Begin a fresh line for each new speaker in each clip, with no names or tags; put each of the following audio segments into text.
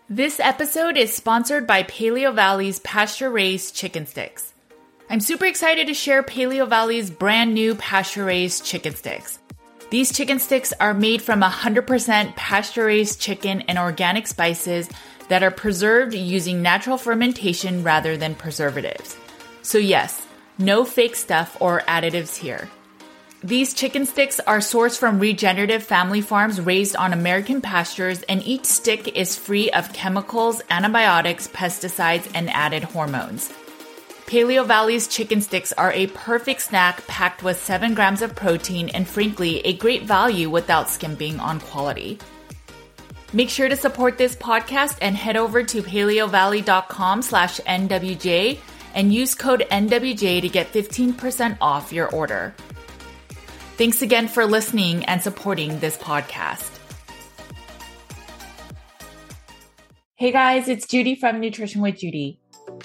This episode is sponsored by Paleo Valley's pasture-raised chicken sticks. I'm super excited to share Paleo Valley's brand new pasture-raised chicken sticks. These chicken sticks are made from 100% pasture-raised chicken and organic spices that are preserved using natural fermentation rather than preservatives. So yes, no fake stuff or additives here. These chicken sticks are sourced from regenerative family farms raised on American pastures, and each stick is free of chemicals, antibiotics, pesticides, and added hormones. Paleo Valley's chicken sticks are a perfect snack packed with 7 grams of protein and frankly, a great value without skimping on quality. Make sure to support this podcast and head over to paleovalley.com/NWJ and use code NWJ to get 15% off your order. Thanks again for listening and supporting this podcast. Hey guys, it's Judy from Nutrition with Judy.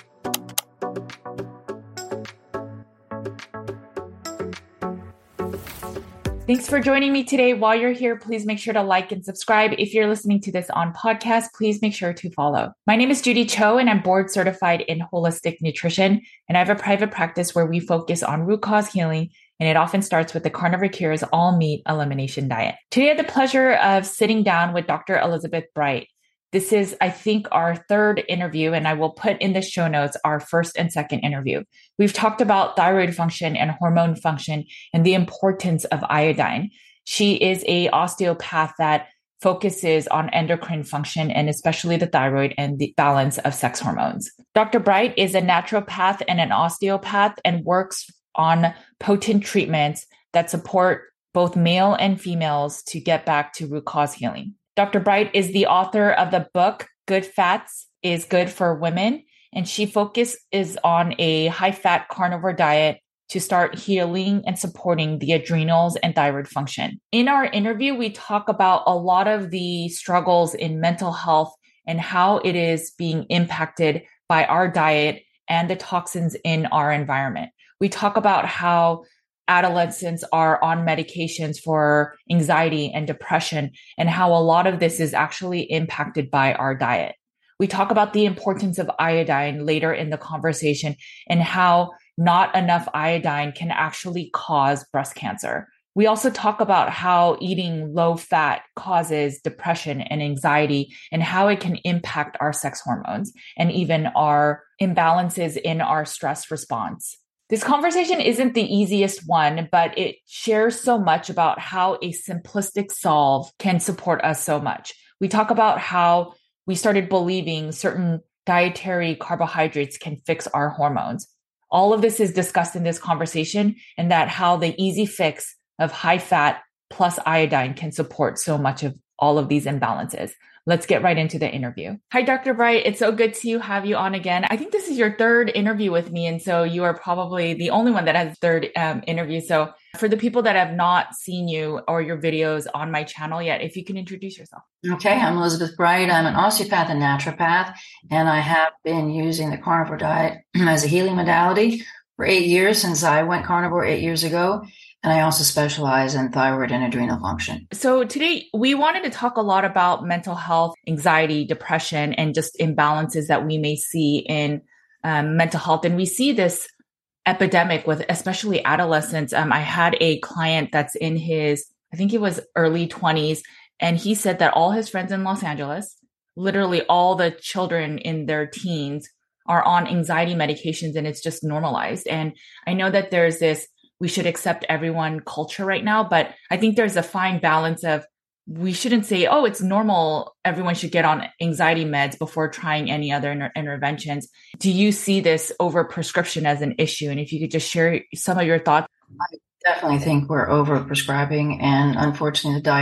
Thanks for joining me today. While you're here, please make sure to like and subscribe. If you're listening to this on podcast, please make sure to follow. My name is Judy Cho, and I'm board certified in holistic nutrition. And I have a private practice where we focus on root cause healing, and it often starts with the Carnivore Cure's all-meat elimination diet. Today, I had the pleasure of sitting down with Dr. Elizabeth Bright. This is, I think, our third interview, and I will put in the show notes our first and second interview. We've talked about thyroid function and hormone function and the importance of iodine. She is an osteopath that focuses on endocrine function and especially the thyroid and the balance of sex hormones. Dr. Bright is a naturopath and an osteopath and works on potent treatments that support both male and females to get back to root cause healing. Dr. Bright is the author of the book, Good Fats is Good for Women, and she focuses on a high-fat carnivore diet to start healing and supporting the adrenals and thyroid function. In our interview, we talk about a lot of the struggles in mental health and how it is being impacted by our diet and the toxins in our environment. We talk about how adolescents are on medications for anxiety and depression, and how a lot of this is actually impacted by our diet. We talk about the importance of iodine later in the conversation and how not enough iodine can actually cause breast cancer. We also talk about how eating low fat causes depression and anxiety and how it can impact our sex hormones and even our imbalances in our stress response. This conversation isn't the easiest one, but it shares so much about how a simplistic solve can support us so much. We talk about how we started believing certain dietary carbohydrates can fix our hormones. All of this is discussed in this conversation, and that how the easy fix of high fat plus iodine can support so much of all of these imbalances. Let's get right into the interview. Hi, Dr. Bright. It's so good to have you on again. I think this is your third interview with me, and so you are probably the only one that has a third interview. So for the people that have not seen you or your videos on my channel yet, if you can introduce yourself.
Okay, I'm Elizabeth Bright. I'm an osteopath and naturopath, and I have been using the carnivore diet as a healing modality for 8 years since I went carnivore 8 years ago. And I also specialize in thyroid and adrenal function.
So today we wanted to talk a lot about mental health, anxiety, depression, and just imbalances that we may see in mental health. And we see this epidemic with especially adolescents. I had a client that's in his, I think it was early 20s, and he said that all his friends in Los Angeles, literally all the children in their teens, are on anxiety medications, and it's just normalized. And I know that there's this we should accept everyone culture right now, but I think there's a fine balance of we shouldn't say, oh, it's normal, everyone should get on anxiety meds before trying any other interventions. Do you see this overprescription as an issue? And if you could just share some of your thoughts.
I definitely think we're overprescribing, and unfortunately the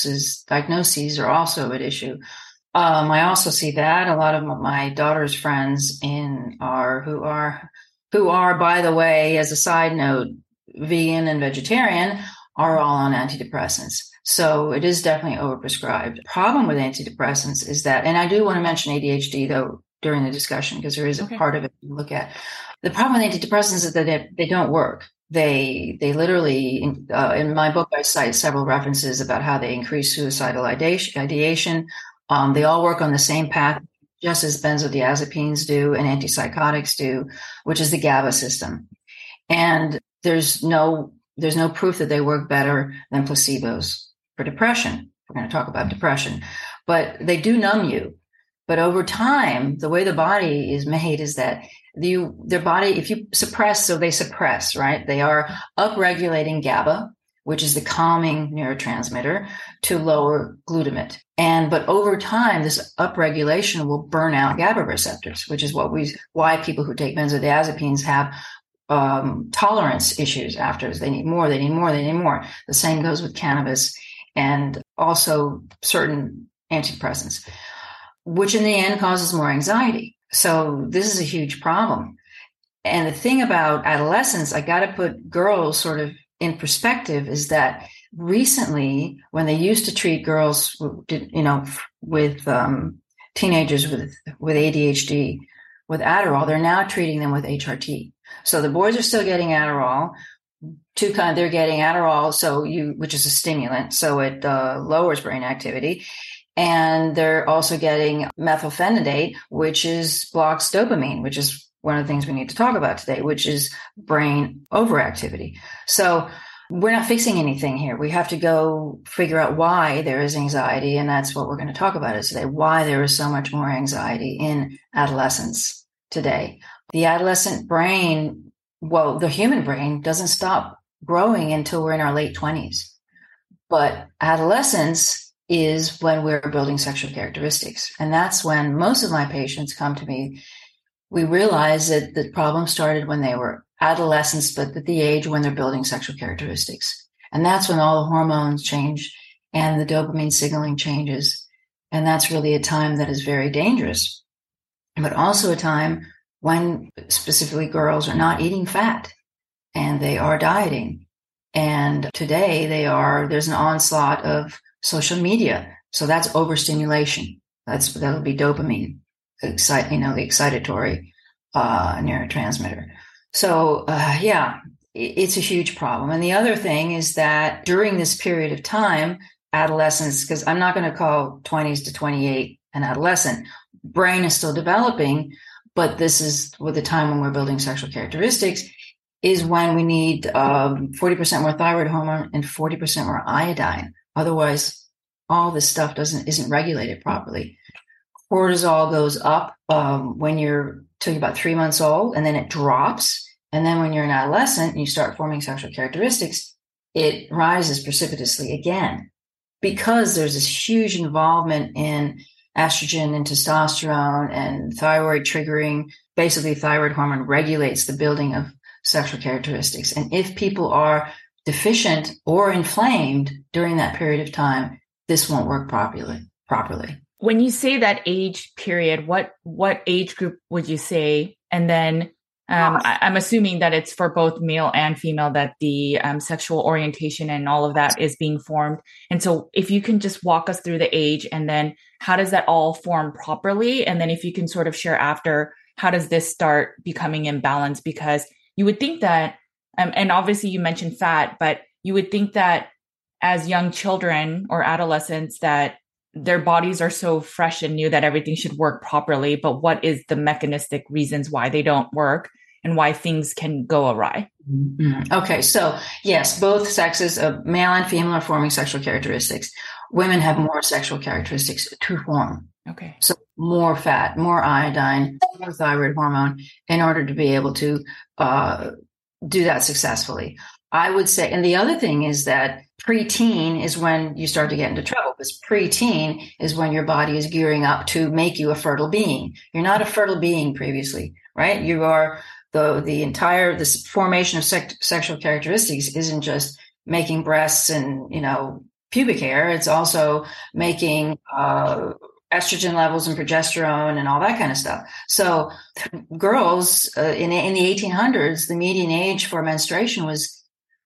diagnoses are also an issue. I also see that a lot of my daughter's friends who are, by the way, as a side note, vegan and vegetarian, are all on antidepressants. So it is definitely overprescribed. The problem with antidepressants is that, and I do want to mention ADHD though during the discussion, because there is a part of it to look at. The problem with antidepressants is that they don't work. They literally, in my book, I cite several references about how they increase suicidal ideation. They all work on the same path just as benzodiazepines do and antipsychotics do, which is the GABA system. And there's no proof that they work better than placebos for depression. We're going to talk about depression, but they do numb you. But over time, the way the body is made is that their body, if you suppress, so they suppress, right? They are upregulating GABA, which is the calming neurotransmitter, to lower glutamate. But over time, this upregulation will burn out GABA receptors, which is why people who take benzodiazepines have tolerance issues after. They need more. The same goes with cannabis and also certain antidepressants, which in the end causes more anxiety. So this is a huge problem. And the thing about adolescence, I got to put girls sort of in perspective, is that recently, when they used to treat girls, with teenagers with ADHD, with Adderall, they're now treating them with HRT. So the boys are still getting Adderall. They're getting Adderall, which is a stimulant, so it lowers brain activity. And they're also getting methylphenidate, which blocks dopamine, which is one of the things we need to talk about today, which is brain overactivity. So we're not fixing anything here. We have to go figure out why there is anxiety. And that's what we're going to talk about today, why there is so much more anxiety in adolescence today. The adolescent brain, the human brain doesn't stop growing until we're in our late 20s. But adolescence is when we're building sexual characteristics. And that's when most of my patients come to me. We realize that the problem started when they were adolescents, but at the age when they're building sexual characteristics. And that's when all the hormones change and the dopamine signaling changes. And that's really a time that is very dangerous, but also a time when specifically girls are not eating fat and they are dieting. And today there's an onslaught of social media. So that's overstimulation. That'll be dopamine, the excitatory neurotransmitter. So, it's a huge problem. And the other thing is that during this period of time, adolescence, because I'm not going to call 20s to 28 an adolescent, brain is still developing, but this is with the time when we're building sexual characteristics, is when we need 40% more thyroid hormone and 40% more iodine. Otherwise, all this stuff isn't regulated properly. Cortisol goes up when you're till about 3 months old, and then it drops. And then when you're an adolescent and you start forming sexual characteristics, it rises precipitously again, because there's this huge involvement in estrogen and testosterone and thyroid triggering. Basically, thyroid hormone regulates the building of sexual characteristics. And if people are deficient or inflamed during that period of time, this won't work properly.
When you say that age period, what age group would you say? And then I'm assuming that it's for both male and female, that the sexual orientation and all of that is being formed. And so if you can just walk us through the age, and then how does that all form properly? And then if you can sort of share after, how does this start becoming imbalanced? Because you would think that, and obviously you mentioned fat, but you would think that as young children or adolescents, that their bodies are so fresh and new that everything should work properly. But what is the mechanistic reasons why they don't work and why things can go awry?
Mm-hmm. Okay. So yes, both sexes, male and female, are forming sexual characteristics. Women have more sexual characteristics to form.
Okay.
So more fat, more iodine, more thyroid hormone in order to be able to do that successfully. I would say, and the other thing is that preteen is when you start to get into trouble, because preteen is when your body is gearing up to make you a fertile being. You're not a fertile being previously, right? You are this formation of sexual characteristics isn't just making breasts and, pubic hair. It's also making estrogen levels and progesterone and all that kind of stuff. So girls in the 1800s, the median age for menstruation was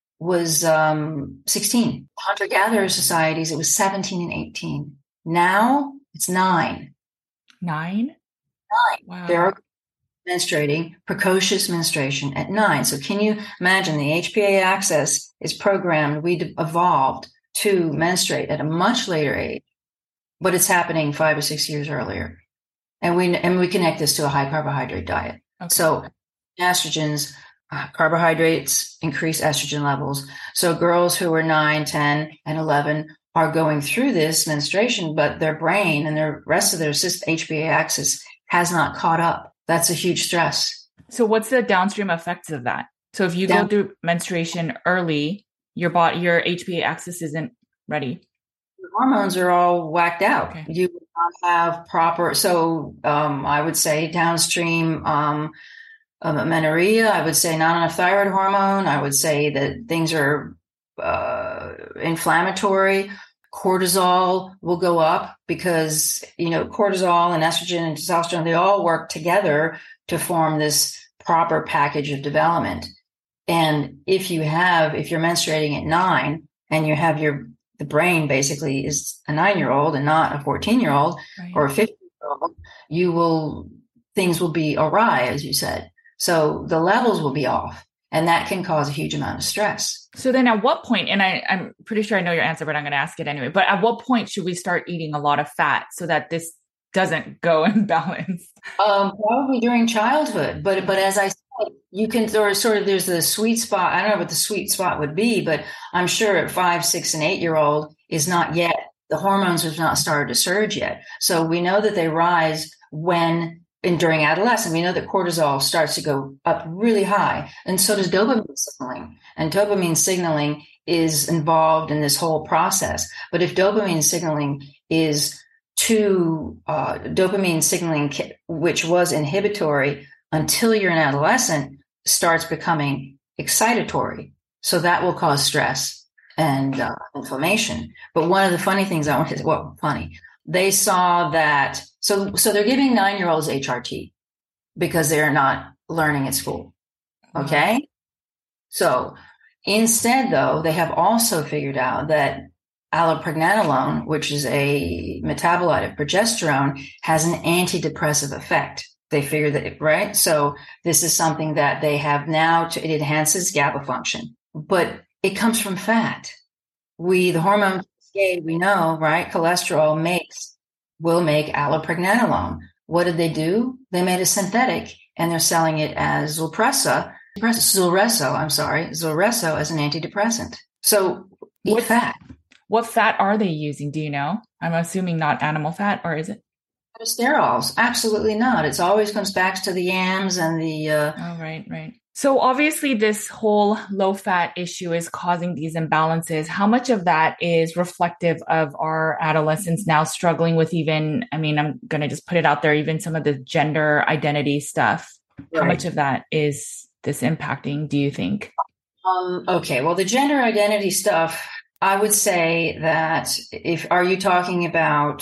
16. Hunter-gatherer societies, it was 17 and 18. Now it's 9.
9?
Wow. They're menstruating, precocious menstruation at 9. So can you imagine the HPA axis is programmed, we evolved to menstruate at a much later age, but it's happening 5 or 6 years earlier. And we connect this to a high carbohydrate diet.
Okay.
So estrogens, carbohydrates increase estrogen levels. So girls who are 9, 10, and 11 are going through this menstruation, but their brain and the rest of their HPA axis has not caught up. That's a huge stress.
So what's the downstream effects of that? So if you go through menstruation early, your HPA axis isn't ready.
Your hormones are all whacked out.
Okay.
You will not have proper. So I would say downstream amenorrhea. I would say not enough thyroid hormone. I would say that things are inflammatory. Cortisol will go up because, cortisol and estrogen and testosterone, they all work together to form this proper package of development. And if you're menstruating at 9 and you have the brain basically is a 9-year-old and not a 14-year-old right. or a 15-year-old, things will be awry, as you said. So the levels will be off, and that can cause a huge amount of stress.
So then at what point, and I'm pretty sure I know your answer, but I'm going to ask it anyway, but at what point should we start eating a lot of fat so that this doesn't go imbalanced?
Probably during childhood, but as I said, you can there's the sweet spot. I don't know what the sweet spot would be, but I'm sure at 5, 6, and 8-year-old is not yet. The hormones have not started to surge yet. So we know that they rise during adolescence. We know that cortisol starts to go up really high, and so does dopamine signaling. And dopamine signaling is involved in this whole process. But if dopamine signaling is dopamine signaling, which was inhibitory until you're an adolescent, starts becoming excitatory. So that will cause stress and inflammation. But one of the funny things they saw that, so they're giving 9-year-olds HRT because they're not learning at school. Okay. So instead, though, they have also figured out that allopregnanolone, which is a metabolite of progesterone, has an antidepressive effect. They figure that, right? So this is something that they have now. It enhances GABA function, but it comes from fat. The hormone we know, right? Cholesterol will make allopregnanolone. What did they do? They made a synthetic, and they're selling it as Zulresso as an antidepressant. So eat fat.
What fat are they using? Do you know? I'm assuming not animal fat, or is it?
Sterols. Absolutely not. It always comes back to the yams and the...
Right. So obviously this whole low fat issue is causing these imbalances. How much of that is reflective of our adolescents now struggling with I'm going to just put it out there, even some of the gender identity stuff? Right. How much of that is this impacting, do you think?
Okay. Well, the gender identity stuff, I would say that are we talking about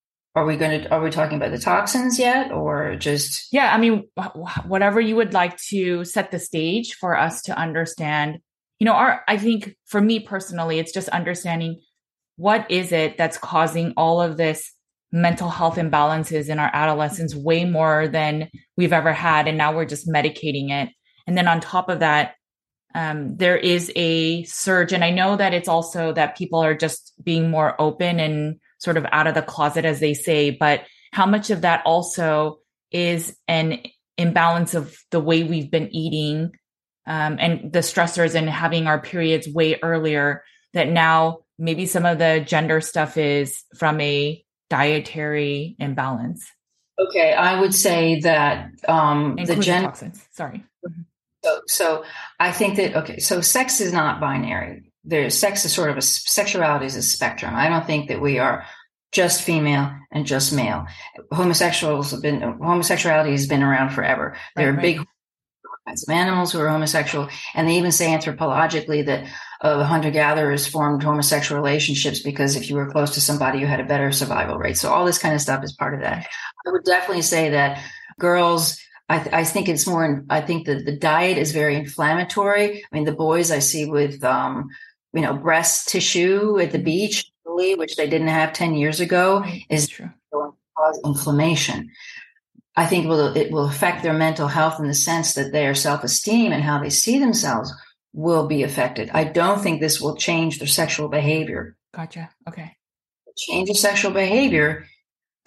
the toxins yet, or just?
Yeah. Whatever you would like to set the stage for us to understand, I think for me personally, it's just understanding what is it that's causing all of this mental health imbalances in our adolescents, way more than we've ever had. And now we're just medicating it. And then on top of that, there is a surge. And I know that it's also that people are just being more open and sort of out of the closet, as they say, but how much of that also is an imbalance of the way we've been eating, and the stressors and having our periods way earlier, that now maybe some of the gender stuff is from a dietary imbalance?
Okay. I would say that, the gender
toxins. Sorry.
So I think that, so sex is not binary. Sex is sort of sexuality is a spectrum. I don't think that we are just female and just male. Homosexuality has been around forever. There are big kinds of animals who are homosexual, and they even say anthropologically that hunter-gatherers formed homosexual relationships because if you were close to somebody, you had a better survival rate. So all this kind of stuff is part of that. I would definitely say that girls, I think it's more, I think that the diet is very inflammatory. The boys I see with, breast tissue at the beach, which they didn't have 10 years ago, is going to cause inflammation. I think it will affect their mental health in the sense that their self-esteem and how they see themselves will be affected. I don't think this will change their sexual behavior.
Gotcha. Okay.
Change of sexual behavior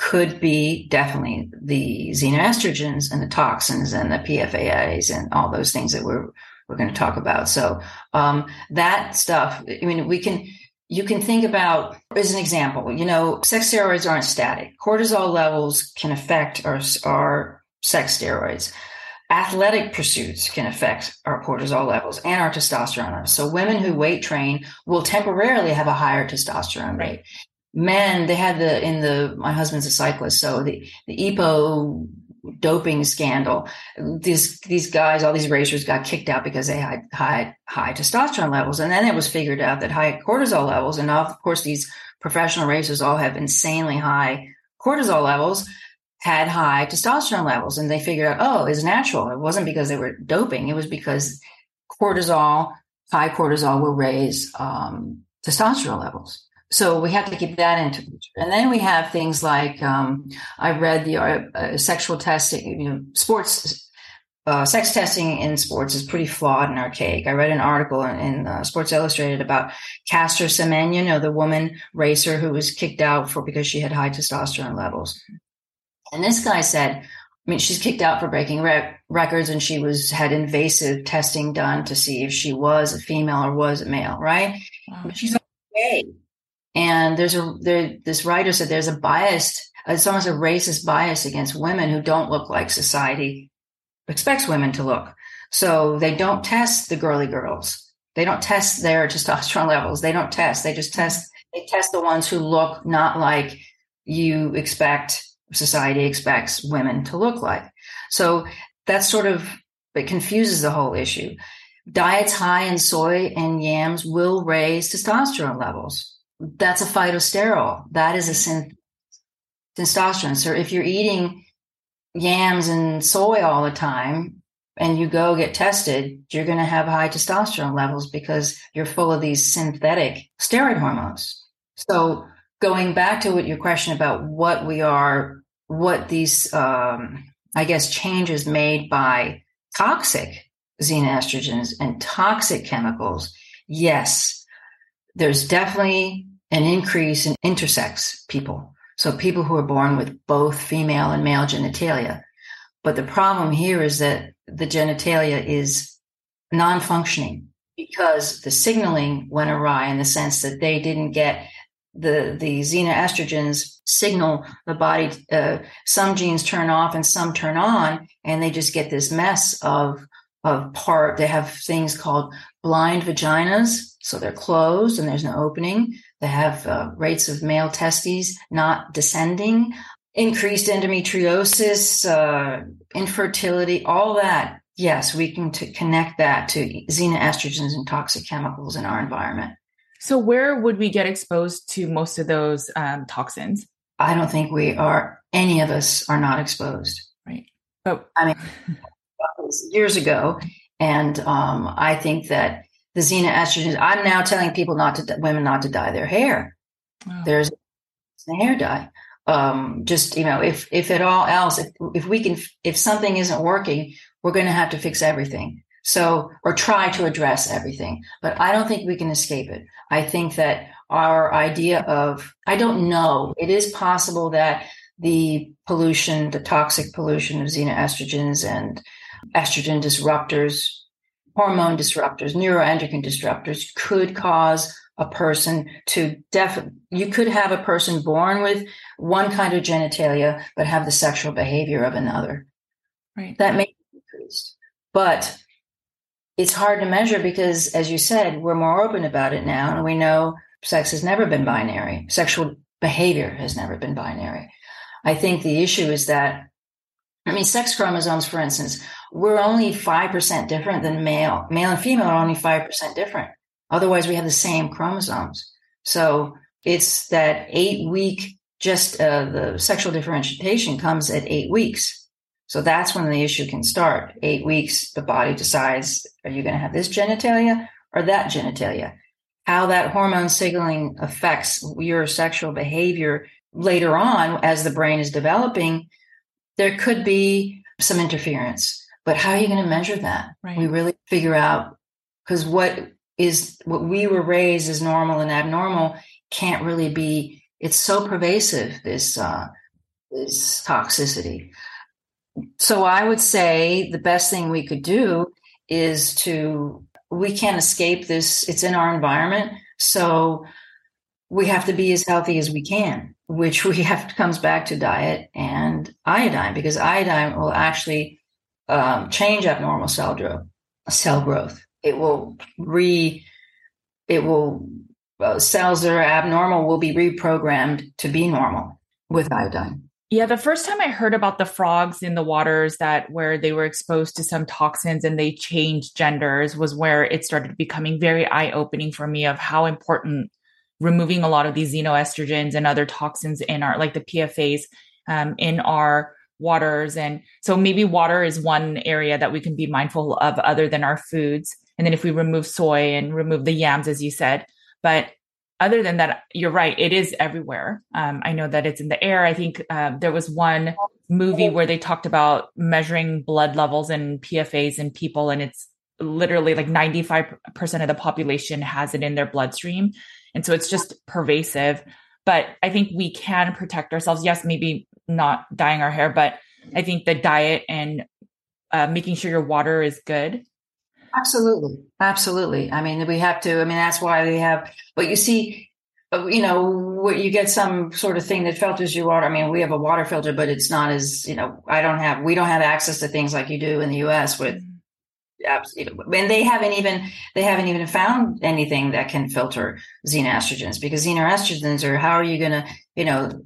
could be definitely the xenoestrogens and the toxins and the PFAS and all those things that we're going to talk about. So that stuff, I mean, you can think about, as an example, sex steroids aren't static. Cortisol levels can affect our sex steroids. Athletic pursuits can affect our cortisol levels and our testosterone levels. So women who weight train will temporarily have a higher testosterone rate. Men, they had my husband's a cyclist, so the EPO doping scandal, these guys, all these racers got kicked out because they had high testosterone levels. And then it was figured out that high cortisol levels, and of course these professional racers all have insanely high cortisol levels, had high testosterone levels. And they figured out, oh, it's natural. It wasn't because they were doping. It was because high cortisol will raise testosterone levels. So we have to keep that into picture. And then we have things like, I read the sexual testing, sports, sex testing in sports is pretty flawed and archaic. I read an article in Sports Illustrated about Caster Semenya, the woman racer who was kicked out because she had high testosterone levels. And this guy said, she's kicked out for breaking records, and she had invasive testing done to see if she was a female or was a male, right? Wow. But she's okay. And this writer said there's a bias, it's almost a racist bias against women who don't look like society expects women to look. So they don't test the girly girls. They don't test their testosterone levels. They don't test. They test the ones who look not like society expects women to look like. So that's it confuses the whole issue. Diets high in soy and yams will raise testosterone levels. That's a phytosterol. That is a testosterone. So if you're eating yams and soy all the time and you go get tested, you're going to have high testosterone levels because you're full of these synthetic steroid hormones. So going back to your question about what these, changes made by toxic xenoestrogens and toxic chemicals, yes, there's definitely an increase in intersex people. So people who are born with both female and male genitalia. But the problem here is that the genitalia is non-functioning because the signaling went awry in the sense that they didn't get the xenoestrogens signal the body. Some genes turn off and some turn on, and they just get this mess they have things called blind vaginas. So they're closed and there's no opening. They have rates of male testes not descending, increased endometriosis, infertility, all that. Yes, we can connect that to xenoestrogens and toxic chemicals in our environment.
So where would we get exposed to most of those toxins?
I don't think any of us are not exposed.
Right.
Years ago. And I think that the xenoestrogens, I'm now telling people women not to dye their hair. Oh. There's a hair dye. If at all else, if something isn't working, we're going to have to fix everything. So, or try to address everything, but I don't think we can escape it. I think that our idea I don't know, it is possible that the toxic pollution of xenoestrogens and estrogen disruptors, hormone disruptors, neuroendocrine disruptors could cause a person you could have a person born with one kind of genitalia, but have the sexual behavior of another.
Right.
That may be increased, but it's hard to measure because, as you said, we're more open about it now. And we know sex has never been binary. Sexual behavior has never been binary. I think the issue is that, sex chromosomes, for instance, we're only 5% different than male. Male and female are only 5% different. Otherwise, we have the same chromosomes. So it's that 8-week, the sexual differentiation comes at 8 weeks. So that's when the issue can start. 8 weeks, the body decides, are you going to have this genitalia or that genitalia? How that hormone signaling affects your sexual behavior later on as the brain is developing, there could be some interference. But how are you going to measure that?
Right.
We really figure out, because what we were raised as normal and abnormal can't really be, it's so pervasive, this is toxicity. So I would say the best thing we could do is we can't escape this. It's in our environment. So we have to be as healthy as we can, which comes back to diet and iodine, because iodine will actually change abnormal cell growth. Cells that are abnormal will be reprogrammed to be normal with iodine.
Yeah, the first time I heard about the frogs in the waters where they were exposed to some toxins and they changed genders was where it started becoming very eye-opening for me of how important removing a lot of these xenoestrogens and other toxins in like the PFAs in our waters. And so maybe water is one area that we can be mindful of other than our foods. And then if we remove soy and remove the yams, as you said, but other than that, you're right. It is everywhere. I know that it's in the air. I think there was one movie where they talked about measuring blood levels and PFAs in people, and it's literally like 95% of the population has it in their bloodstream. And so it's just pervasive. But I think we can protect ourselves. Yes, maybe not dyeing our hair, but I think the diet and making sure your water is good.
Absolutely. Absolutely. I mean, that's why we have, but you see, you get some sort of thing that filters your water. I mean, we have a water filter, but it's not as, we don't have access to things like you do in the US with, and they haven't even found anything that can filter xenoestrogens, because xenoestrogens are, how are you going to, they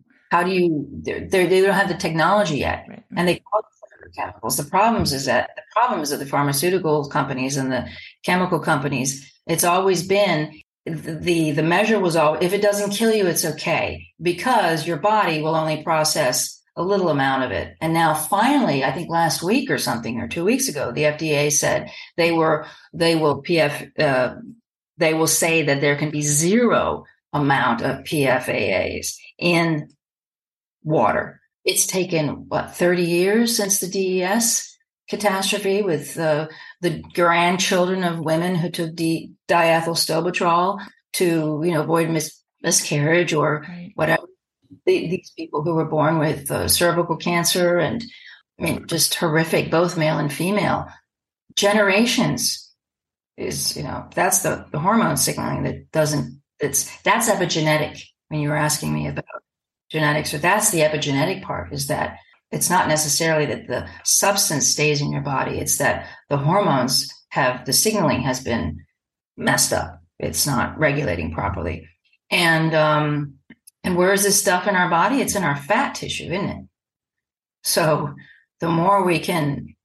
don't have the technology yet. Right. And they call chemicals. The problem is that the pharmaceutical companies and the chemical companies, it's always been the measure was all, if it doesn't kill you, it's okay, because your body will only process a little amount of it. And now finally, I think last week or something, or 2 weeks ago, the FDA said they will say that there can be zero amount of PFAS in water. It's taken, 30 years since the DES catastrophe with the grandchildren of women who took diethylstilbetrol to, avoid miscarriage or whatever. These people who were born with cervical cancer and just horrific, both male and female. Generations is, that's the hormone signaling that's epigenetic. When you were asking me about genetics, or that's the epigenetic part, is that it's not necessarily that the substance stays in your body. It's that the hormones the signaling has been messed up. It's not regulating properly. And where is this stuff in our body? It's in our fat tissue, isn't it? So the more we can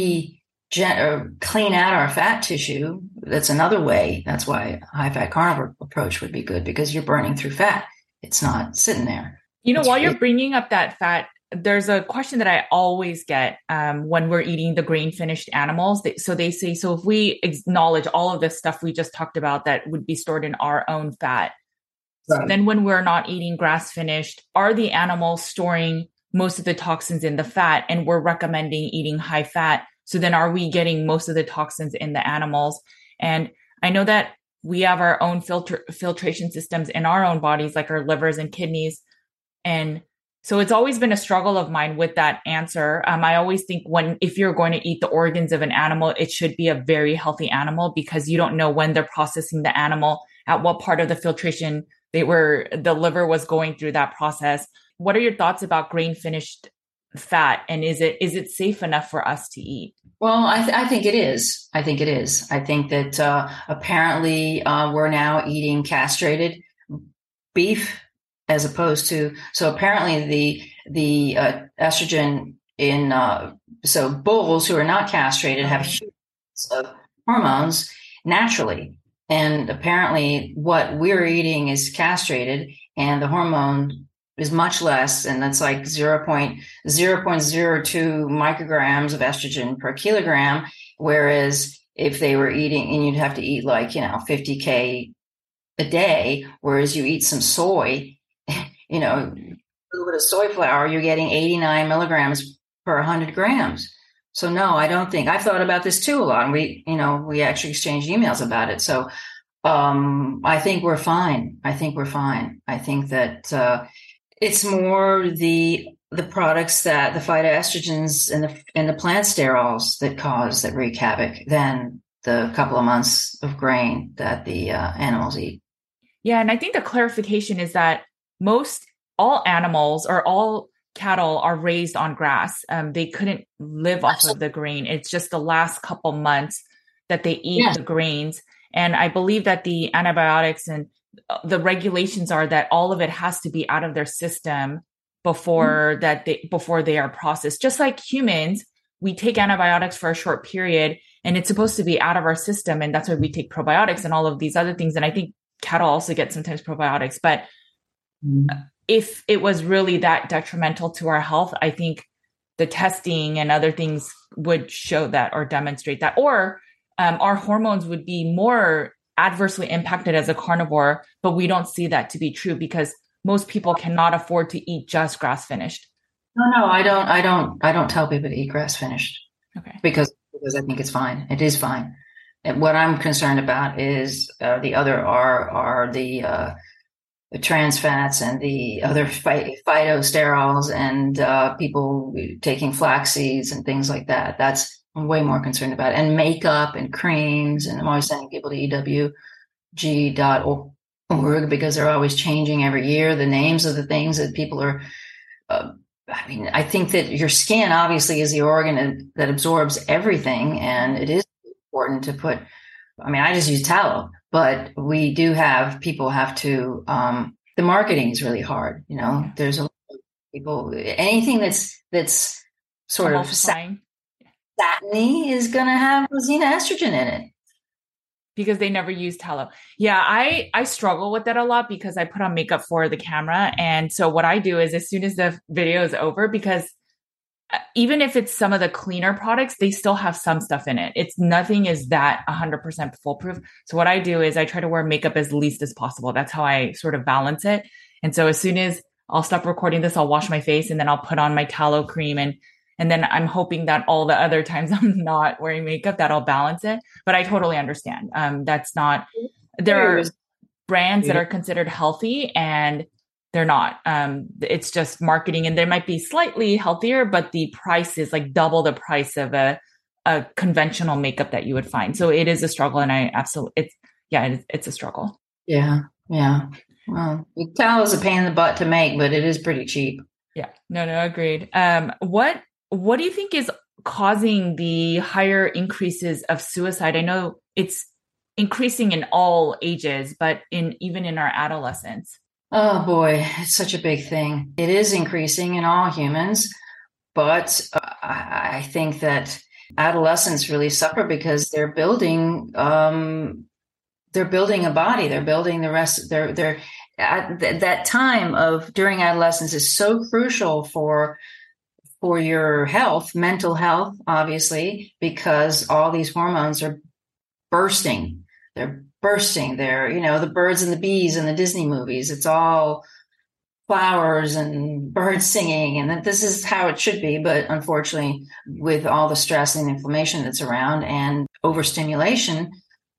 clean out our fat tissue, that's another way. That's why a high-fat carnivore approach would be good, because you're burning through fat. It's not sitting there.
While you're bringing up that fat, there's a question that I always get when we're eating the grain-finished animals. So they say, so if we acknowledge all of this stuff we just talked about that would be stored in our own fat, right, then when we're not eating grass-finished, are the animals storing most of the toxins in the fat, and we're recommending eating high fat? So then are we getting most of the toxins in the animals? And I know that we have our own filtration systems in our own bodies, like our livers and kidneys. And so it's always been a struggle of mine with that answer. I always think if you're going to eat the organs of an animal, it should be a very healthy animal, because you don't know when they're processing the animal, at what part of the filtration the liver was going through that process. What are your thoughts about grain finished fat? And is it safe enough for us to eat?
Well, I think it is. I think that apparently we're now eating castrated beef as opposed to, so apparently the estrogen in, so bulls who are not castrated have huge of hormones naturally. And apparently what we're eating is castrated, and the hormone is much less, and that's like 0.02 micrograms of estrogen per kilogram. Whereas if they were eating, and you'd have to eat 50K a day, whereas you eat some soy, a little bit of soy flour, you're getting 89 milligrams per 100 grams. So no, I don't think. I've thought about this too a lot, and we actually exchanged emails about it. So I think we're fine. I think that it's more the the products that the phytoestrogens and the plant sterols that wreak havoc than the couple of months of grain that the animals eat.
Yeah, and I think the clarification is that most all animals or all cattle are raised on grass. They couldn't live off of the grain. It's just the last couple months that they eat
Yes.
the grains. And I believe that the antibiotics and the regulations are that all of it has to be out of their system before they are processed. Just like humans, we take antibiotics for a short period and it's supposed to be out of our system. And that's why we take probiotics and all of these other things. And I think cattle also get sometimes probiotics, but if it was really that detrimental to our health, I think the testing and other things would show that or demonstrate that, or our hormones would be more adversely impacted as a carnivore, but we don't see that to be true because most people cannot afford to eat just grass finished.
No, I don't tell people to eat grass finished.
Okay.
Because I think it's fine. It is fine. And what I'm concerned about is the other are the trans fats and the other phytosterols and people taking flax seeds and things like that. That's I'm way more concerned about. And makeup and creams. And I'm always sending people to EWG.org because they're always changing every year the names of the things that people are. I think that your skin obviously is the organ that absorbs everything, and it is important to put. I just use tallow, but we do have people have to. The marketing is really hard. There's a lot of people. Anything that's sort of satiny is going to have xenoestrogen in it.
Because they never use tallow. Yeah, I struggle with that a lot because I put on makeup for the camera. And so what I do is as soon as the video is over, because even if it's some of the cleaner products, they still have some stuff in it. Nothing is that 100% foolproof. So what I do is I try to wear makeup as least as possible. That's how I sort of balance it. And so as soon as I'll stop recording this, I'll wash my face and then I'll put on my tallow cream and then I'm hoping that all the other times I'm not wearing makeup, that'll balance it. But I totally understand. There are brands that are considered healthy and they're not. It's just marketing and they might be slightly healthier, but the price is like double the price of a conventional makeup that you would find. So it is a struggle. And it's a struggle.
Yeah. Yeah. Well, tallow is a pain in the butt to make, but it is pretty cheap.
Yeah. No, agreed. What do you think is causing the higher increases of suicide? I know it's increasing in all ages, but even in our adolescents.
Oh boy, it's such a big thing. It is increasing in all humans, but I think that adolescents really suffer because they're building a body. They're building the rest. They're at that time of during adolescence is so crucial for your health, mental health, obviously, because all these hormones are bursting. They're bursting. They're, the birds and the bees in the Disney movies. It's all flowers and birds singing. And that this is how it should be. But unfortunately, with all the stress and inflammation that's around and overstimulation,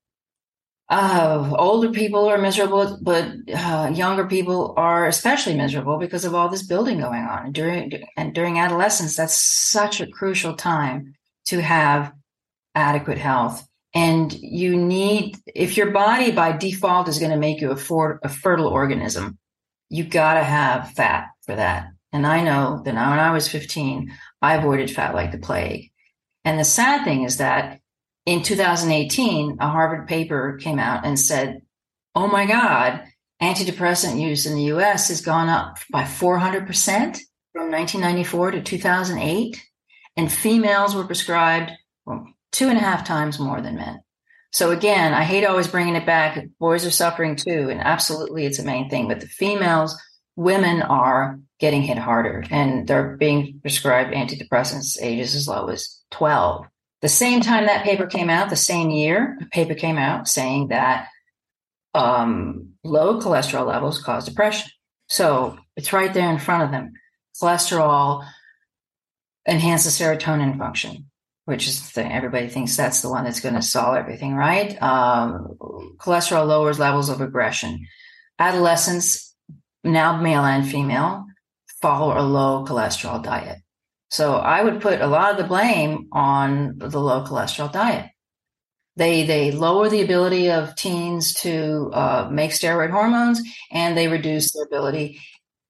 older people are miserable, but younger people are especially miserable because of all this building going on. During adolescence, that's such a crucial time to have adequate health. And you need, if your body by default is going to make you a fertile organism, you got to have fat for that. And I know that when I was 15, I avoided fat like the plague. And the sad thing is that in 2018, a Harvard paper came out and said, oh my God, antidepressant use in the US has gone up by 400% from 1994 to 2008. And females were prescribed 2.5 times more than men. So again, I hate always bringing it back. Boys are suffering too. And absolutely, it's a main thing. But women are getting hit harder and they're being prescribed antidepressants ages as low as 12. The same time that paper came out, the same year, a paper came out saying that low cholesterol levels cause depression. So it's right there in front of them. Cholesterol enhances serotonin function, which is the thing. Everybody thinks that's the one that's going to solve everything, right? Cholesterol lowers levels of aggression. Adolescents, now male and female, follow a low cholesterol diet. So I would put a lot of the blame on the low cholesterol diet. They lower the ability of teens to make steroid hormones, and they reduce their ability.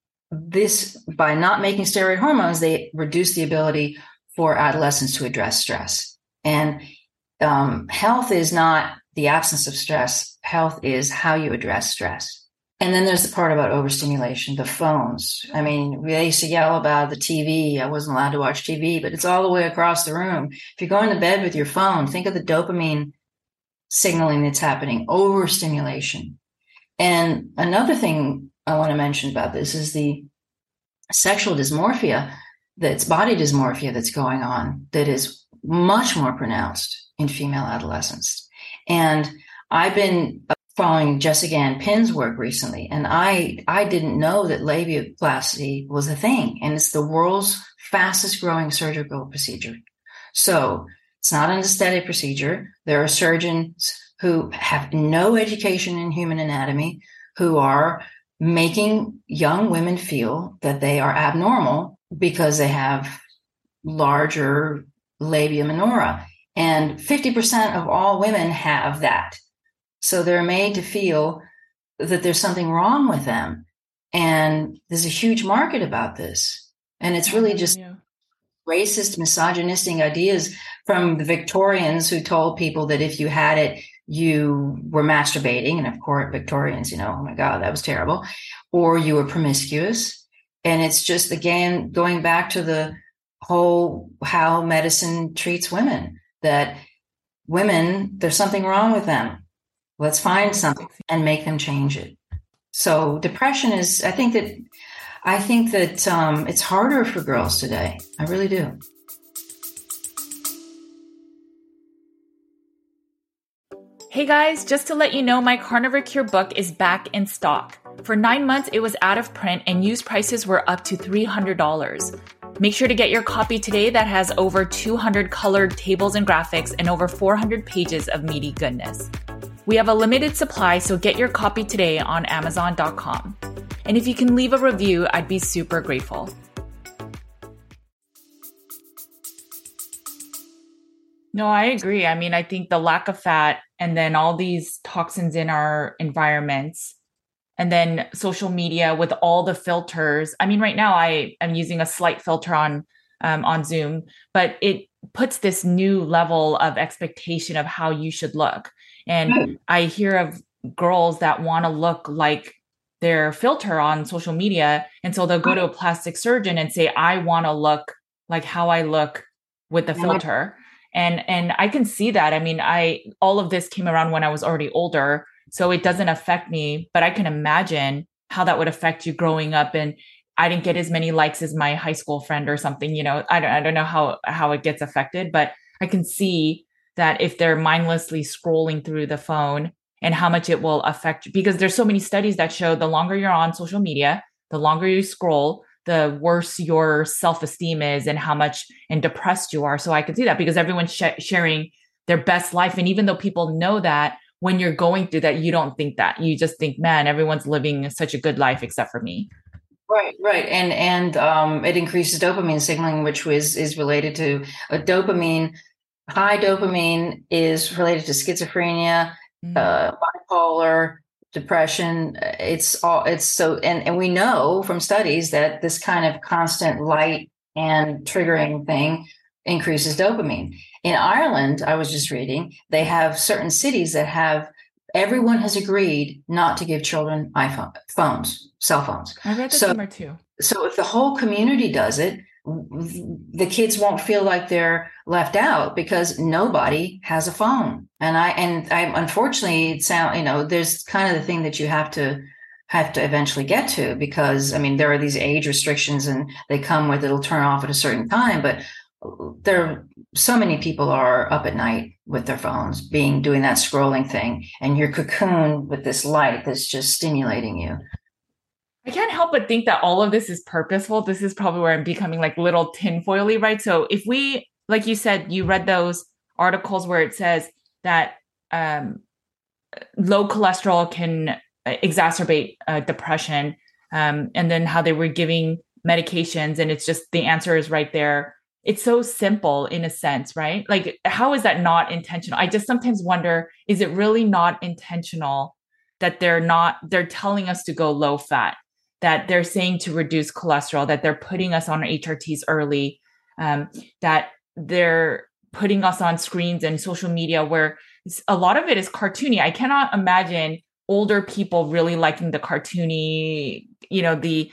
By not making steroid hormones, they reduce the ability for adolescents to address stress. And health is not the absence of stress. Health is how you address stress. And then there's the part about overstimulation, the phones. I mean, they used to yell about the TV. I wasn't allowed to watch TV, but it's all the way across the room. If you're going to bed with your phone, think of the dopamine signaling that's happening, overstimulation. And another thing I want to mention about this is the sexual dysmorphia, that's body dysmorphia that's going on, that is much more pronounced in female adolescents. And I've been following Jessica Ann Pinn's work recently, and I didn't know that labiaplasty was a thing, and it's the world's fastest growing surgical procedure. So it's not an aesthetic procedure. There are surgeons who have no education in human anatomy who are making young women feel that they are abnormal because they have larger labia minora. And 50% of all women have that. So they're made to feel that there's something wrong with them. And there's a huge market about this. And it's really just racist, misogynistic ideas from the Victorians who told people that if you had it, you were masturbating. And of course, Victorians, oh my God, that was terrible. Or you were promiscuous. And it's just, again, going back to the whole how medicine treats women, that women, there's something wrong with them. Let's find something and make them change it. So depression is, I think that it's harder for girls today. I really do.
Hey guys, just to let you know, my Carnivore Cure book is back in stock. For 9 months, it was out of print and used prices were up to $300. Make sure to get your copy today that has over 200 colored tables and graphics and over 400 pages of meaty goodness. We have a limited supply, so get your copy today on Amazon.com. And if you can leave a review, I'd be super grateful. No, I agree. I mean, I think the lack of fat and then all these toxins in our environments and then social media with all the filters. I mean, right now I am using a slight filter on Zoom, but it puts this new level of expectation of how you should look. And I hear of girls that want to look like their filter on social media. And so they'll go to a plastic surgeon and say, I want to look like how I look with the filter. And I can see that. I mean, all of this came around when I was already older, so it doesn't affect me, but I can imagine how that would affect you growing up. And I didn't get as many likes as my high school friend or something, I don't know how it gets affected, but I can see that if they're mindlessly scrolling through the phone and how much it will affect you, because there's so many studies that show the longer you're on social media, the longer you scroll, the worse your self-esteem is and how much and depressed you are. So I can see that because everyone's sharing their best life. And even though people know that, when you're going through that, you don't think that. You just think, man, everyone's living such a good life except for me.
Right. And it increases dopamine signaling, which is related to dopamine. High dopamine is related to schizophrenia, bipolar, depression. And we know from studies that this kind of constant light and triggering thing increases dopamine. In Ireland, I was just reading, they have certain cities that everyone has agreed not to give children cell phones.
I read that somewhere too.
So if the whole community does it, the kids won't feel like they're left out because nobody has a phone. And I unfortunately there's kind of the thing that you have to eventually get to, because there are these age restrictions and they come with it'll turn off at a certain time, but so many people are up at night with their phones doing that scrolling thing, and you're cocooned with this light that's just stimulating you.
I can't help but think that all of this is purposeful. This is probably where I'm becoming like little tinfoily, right? So if we, like you said, you read those articles where it says that low cholesterol can exacerbate depression, and then how they were giving medications, and it's just the answer is right there. It's so simple in a sense, right? Like, how is that not intentional? I just sometimes wonder, is it really not intentional that they're telling us to go low fat, that they're saying to reduce cholesterol, that they're putting us on HRTs early, that they're putting us on screens and social media where a lot of it is cartoony. I cannot imagine older people really liking the cartoony, the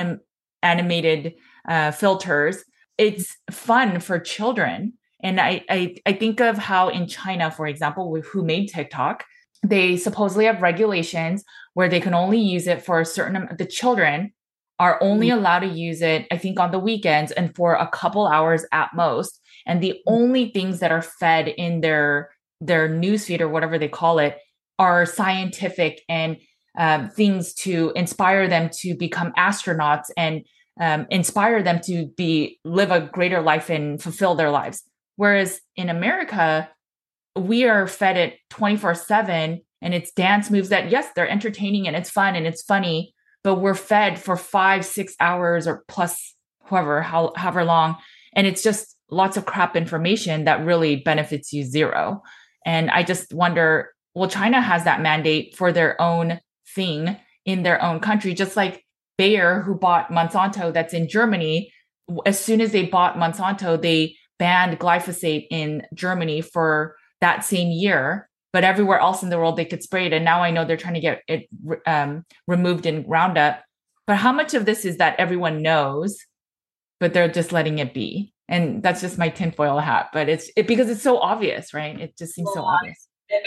animated filters. It's fun for children. And I think of how in China, for example, who made TikTok, they supposedly have regulations where they can only use it for a certain, the children are only allowed to use it, I think, on the weekends and for a couple hours at most. And the only things that are fed in their newsfeed or whatever they call it are scientific and things to inspire them to become astronauts and inspire them to live a greater life and fulfill their lives. Whereas in America, we are fed it 24/7, and it's dance moves that, yes, they're entertaining and it's fun and it's funny, but we're fed for 5-6 hours or plus however long. And it's just lots of crap information that really benefits you zero. And I just wonder, well, China has that mandate for their own thing in their own country, just like Bayer, who bought Monsanto, that's in Germany. As soon as they bought Monsanto, they banned glyphosate in Germany for that same year, but everywhere else in the world they could spray it. And now I know they're trying to get it removed in Roundup. But how much of this is that everyone knows, but they're just letting it be? And that's just my tinfoil hat. But it's because it's so obvious, right? It just seems so obvious.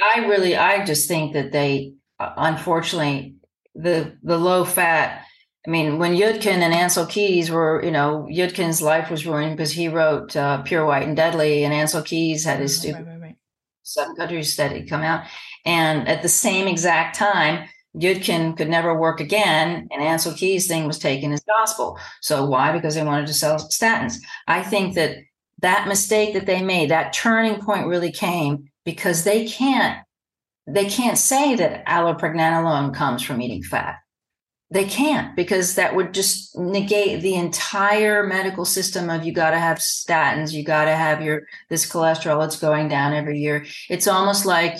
I just think that they, unfortunately, the low fat. I mean, when Yudkin and Ansel Keys were, Yudkin's life was ruined because he wrote Pure, White, and Deadly, and Ansel Keys had his stupid
Right.
7 Countries study come out. And at the same exact time, Yudkin could never work again, and Ansel Keys' thing was taken as gospel. So why? Because they wanted to sell statins. I think that mistake that they made, that turning point really came because they can't say that allopregnanolone comes from eating fat. They can't, because that would just negate the entire medical system of, you got to have statins, you got to have this cholesterol, it's going down every year. It's almost like,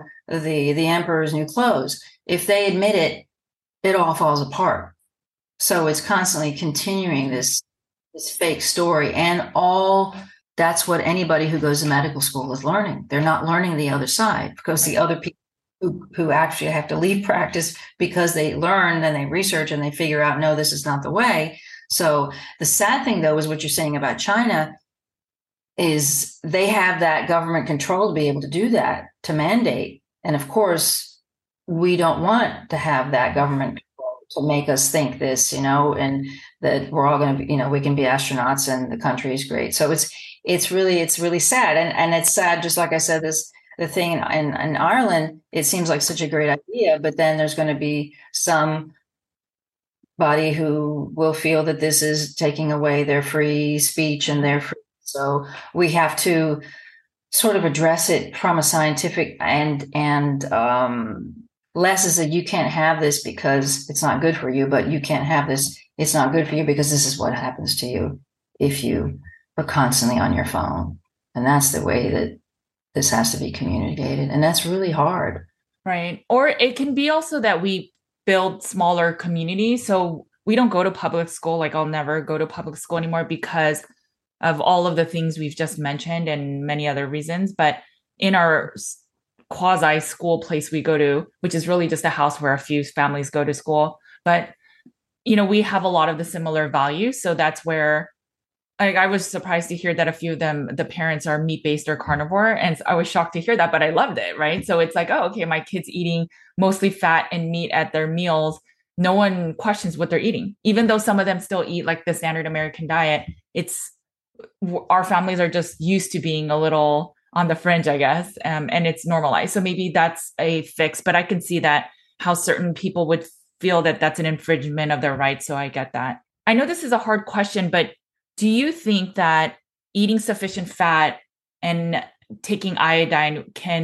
the emperor's new clothes. If they admit it, it all falls apart. So it's constantly continuing this fake story, and that's what anybody who goes to medical school is learning. They're not learning the other side, because the other people who actually have to leave practice because they learn and they research and they figure out, no, this is not the way. So the sad thing, though, is what you're saying about China is they have that government control to be able to do that, to mandate. And of course, we don't want to have that government control to make us think this, and that we're all going to be, we can be astronauts and the country is great. So it's really sad. And it's sad, just like I said, the thing in Ireland, it seems like such a great idea, but then there's going to be somebody who will feel that this is taking away their free speech and their free. So we have to sort of address it from a scientific and less is that you can't have this because it's not good for you, but you can't have this. It's not good for you because this is what happens to you if you are constantly on your phone. And that's the way that this has to be communicated. And that's really hard.
Right. Or it can be also that we build smaller communities. So we don't go to public school. Like, I'll never go to public school anymore because of all of the things we've just mentioned and many other reasons. But in our quasi school place we go to, which is really just a house where a few families go to school, but we have a lot of the similar values. So that's where I was surprised to hear that a few of them, the parents are meat-based or carnivore. And I was shocked to hear that, but I loved it, right? So it's like, oh, okay, my kid's eating mostly fat and meat at their meals. No one questions what they're eating. Even though some of them still eat like the standard American diet, our families are just used to being a little on the fringe, I guess, and it's normalized. So maybe that's a fix, but I can see that how certain people would feel that that's an infringement of their rights. So I get that. I know this is a hard question, but do you think that eating sufficient fat and taking iodine can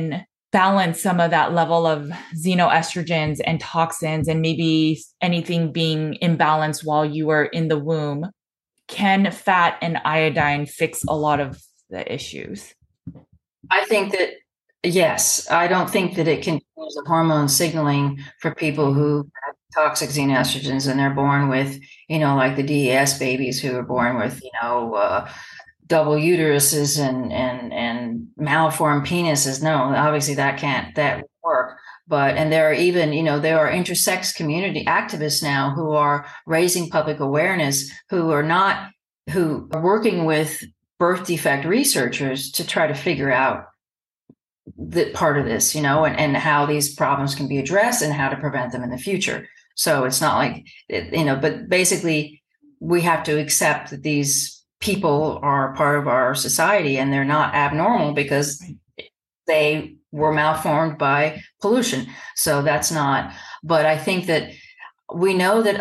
balance some of that level of xenoestrogens and toxins and maybe anything being imbalanced while you are in the womb, can fat and iodine fix a lot of the issues?
I think that, yes, I don't think that it can change the hormone signaling for people who have toxic xenoestrogens and they're born with, like the DES babies who are born with, double uteruses and malformed penises. No, obviously that work. And there are even, there are intersex community activists now who are raising public awareness, who are working with birth defect researchers to try to figure out that part of this, and how these problems can be addressed and how to prevent them in the future. So it's not like, but basically we have to accept that these people are part of our society and they're not abnormal because they were malformed by pollution. So that's not, but I think that we know that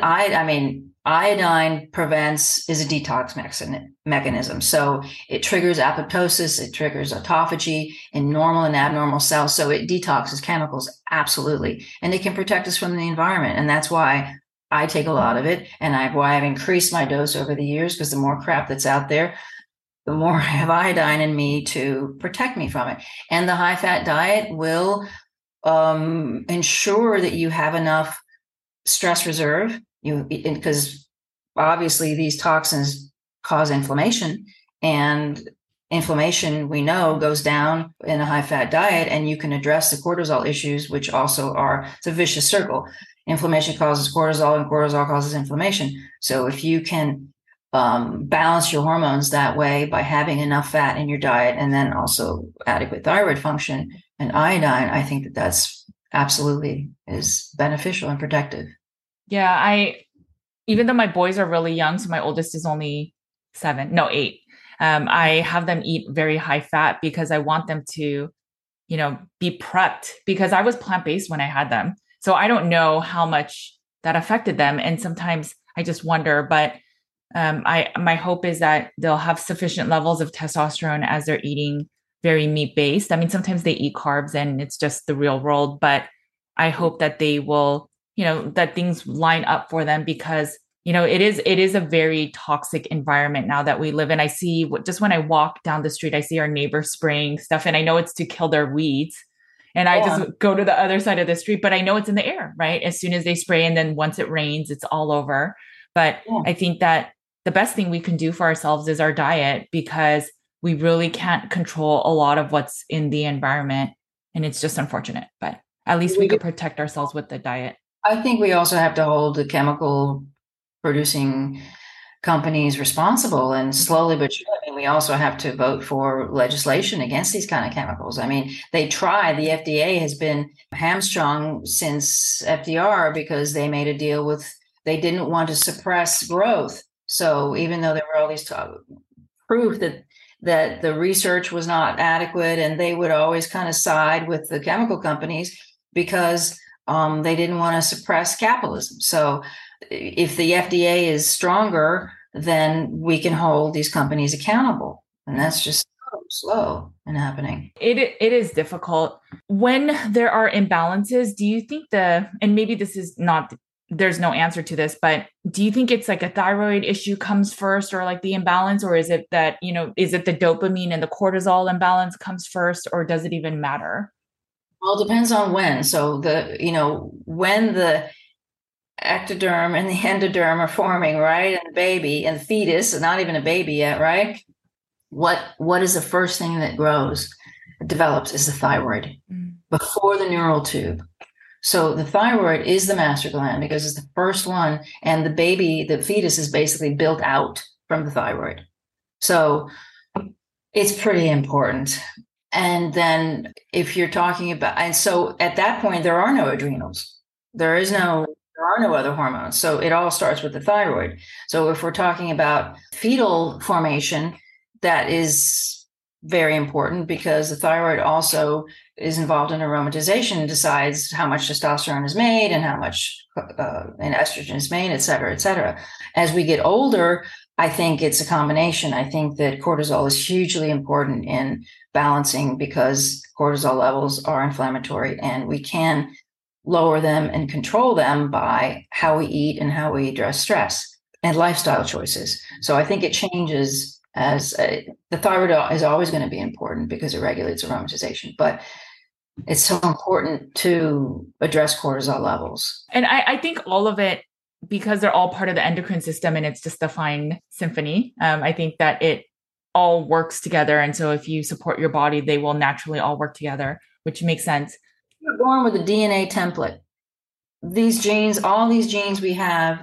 iodine is a detox mechanism. So it triggers apoptosis, it triggers autophagy in normal and abnormal cells. So it detoxes chemicals, absolutely. And it can protect us from the environment. And that's why I take a lot of it, and why I've increased my dose over the years, because the more crap that's out there, the more I have iodine in me to protect me from it. And the high-fat diet will ensure that you have enough stress reserve, because obviously these toxins cause inflammation, and inflammation, we know, goes down in a high-fat diet, and you can address the cortisol issues, which also it's a vicious circle. Inflammation causes cortisol, and cortisol causes inflammation. So if you can balance your hormones that way by having enough fat in your diet, and then also adequate thyroid function and iodine, I think that's absolutely is beneficial and protective.
Yeah, even though my boys are really young, so my oldest is only 8. I have them eat very high fat because I want them to, be prepped, because I was plant-based when I had them. So I don't know how much that affected them. And sometimes I just wonder, but my hope is that they'll have sufficient levels of testosterone as they're eating very meat-based. I mean, sometimes they eat carbs and it's just the real world, but I hope that they will, that things line up for them, because, it is a very toxic environment now that we live in. I see, just when I walk down the street, I see our neighbors spraying stuff, and I know it's to kill their weeds. And I just go to the other side of the street, but I know it's in the air, right? As soon as they spray, and then once it rains, it's all over. But I think that the best thing we can do for ourselves is our diet, because we really can't control a lot of what's in the environment. And it's just unfortunate, but at least we could protect ourselves with the diet.
I think we also have to hold the chemical producing companies responsible, and slowly but surely, we also have to vote for legislation against these kind of chemicals. I mean, the FDA has been hamstrung since FDR, because they made a deal they didn't want to suppress growth. So even though there were all these proof that the research was not adequate, and they would always kind of side with the chemical companies because they didn't want to suppress capitalism. So if the FDA is stronger, then we can hold these companies accountable. And that's just so slow in happening.
It is difficult. When there are imbalances, do you think and maybe this is not, there's no answer to this, but do you think it's like a thyroid issue comes first, or like the imbalance, or is it that, is it the dopamine and the cortisol imbalance comes first, or does it even matter?
Well, it depends on when. So when the ectoderm and the endoderm are forming, right? And the baby and the fetus, not even a baby yet, right? What is the first thing that develops is the thyroid before the neural tube. So the thyroid is the master gland because it's the first one, and the fetus is basically built out from the thyroid. So it's pretty important. And then if you're talking about, and so at that point, there are no adrenals. There are no other hormones. So it all starts with the thyroid. So if we're talking about fetal formation, that is very important, because the thyroid also is involved in aromatization and decides how much testosterone is made and how much and estrogen is made, et cetera, et cetera. As we get older, I think it's a combination. I think that cortisol is hugely important in balancing because cortisol levels are inflammatory, and we can lower them and control them by how we eat and how we address stress and lifestyle choices. So I think it changes the thyroid is always going to be important because it regulates aromatization, but it's so important to address cortisol levels.
And I think all of it, because they're all part of the endocrine system and it's just a fine symphony, I think that it all works together. And so if you support your body, they will naturally all work together, which makes sense.
You're born with a DNA template. These genes, all these genes we have,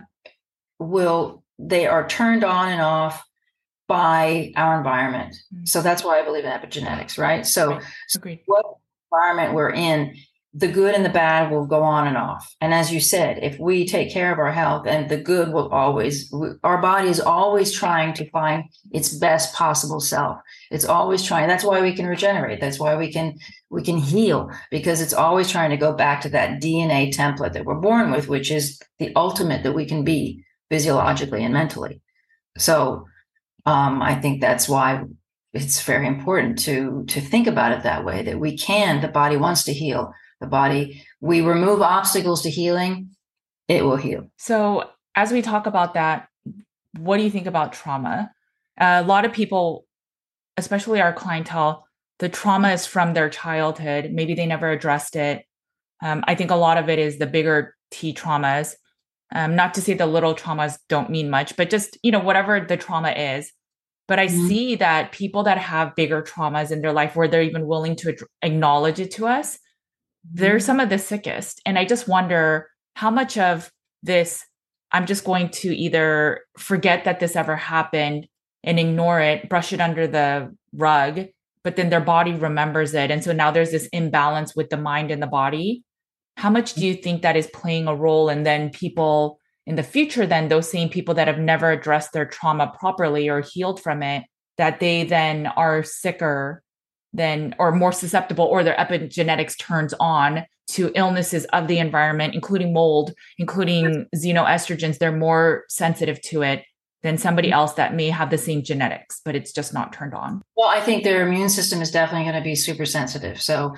they are turned on and off by our environment. Mm-hmm. So that's why I believe in epigenetics, right? So,
Agreed.
What environment we're in, the good and the bad will go on and off. And as you said, if we take care of our health, and the good will our body is always trying to find its best possible self. It's always trying. That's why we can regenerate. That's why we can heal, because it's always trying to go back to that DNA template that we're born with, which is the ultimate that we can be physiologically and mentally. So I think that's why it's very important to think about it that way, that the body wants to heal. We remove obstacles to healing, it will heal.
So as we talk about that, what do you think about trauma? A lot of people, especially our clientele, the trauma is from their childhood. Maybe they never addressed it. I think a lot of it is the bigger T traumas. Not to say the little traumas don't mean much, but just, whatever the trauma is. But I see that people that have bigger traumas in their life where they're even willing to acknowledge it to us, they're some of the sickest. And I just wonder how much of this, I'm just going to either forget that this ever happened and ignore it, brush it under the rug, but then their body remembers it. And so now there's this imbalance with the mind and the body. How much do you think that is playing a role? And then people in the future, then those same people that have never addressed their trauma properly or healed from it, that they then are sicker than, or more susceptible, or their epigenetics turns on to illnesses of the environment, including mold, including xenoestrogens. They're more sensitive to it than somebody else that may have the same genetics, but it's just not turned on.
Well, I think their immune system is definitely going to be super sensitive. So,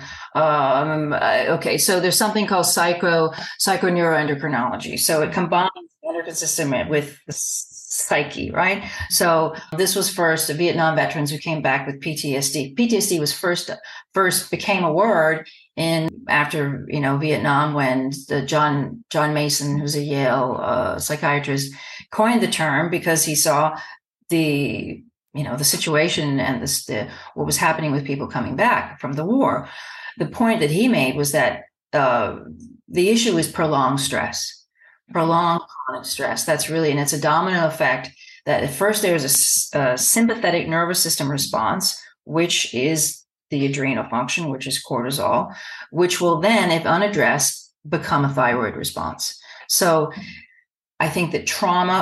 okay. So there's something called psychoneuroendocrinology. So it combines the endocrine system with the psyche, right? So this was first Vietnam veterans who came back with PTSD. PTSD was first became a word after Vietnam, when John Mason, who's a Yale psychiatrist, coined the term because he saw the situation and what was happening with people coming back from the war. The point that he made was that the issue is prolonged chronic stress. That's really, and it's a domino effect, that at first there's a sympathetic nervous system response, which is the adrenal function, which is cortisol, which will then, if unaddressed, become a thyroid response. So I think that trauma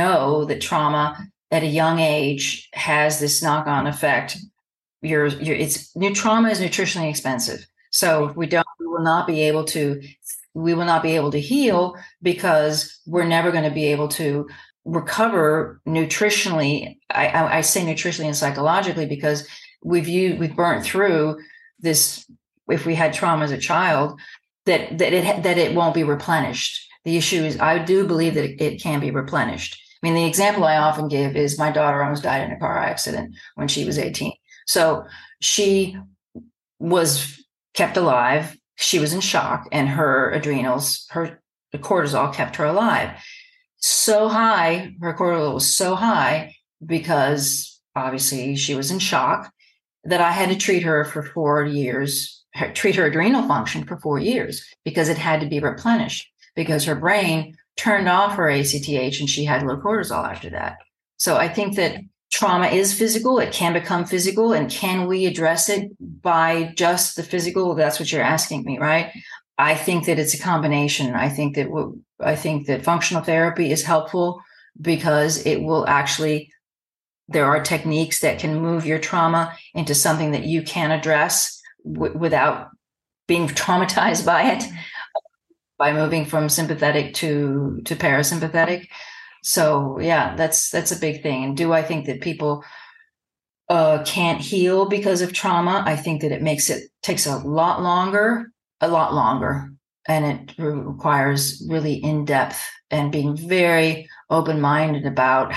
at a young age has this knock-on effect. Trauma is nutritionally expensive. So if we will not be able to heal, because we're never going to be able to recover nutritionally. I say nutritionally and psychologically because we've burnt through this. If we had trauma as a child, that it won't be replenished. The issue is, I do believe that it can be replenished. I mean, the example I often give is my daughter almost died in a car accident when she was 18. So she was kept alive. She was in shock, and her adrenals, the cortisol kept her alive. So high, her cortisol was so high because obviously she was in shock, that I had to treat her adrenal function for 4 years, because it had to be replenished, because her brain turned off her ACTH and she had low cortisol after that. So I think that trauma is physical. It can become physical. And can we address it by just the physical? That's what you're asking me, right? I think that it's a combination. I think that functional therapy is helpful because it will actually, there are techniques that can move your trauma into something that you can address without being traumatized by it, by moving from sympathetic to parasympathetic. So yeah, that's a big thing. And do I think that people can't heal because of trauma? I think that it takes a lot longer, and it requires really in-depth and being very open-minded about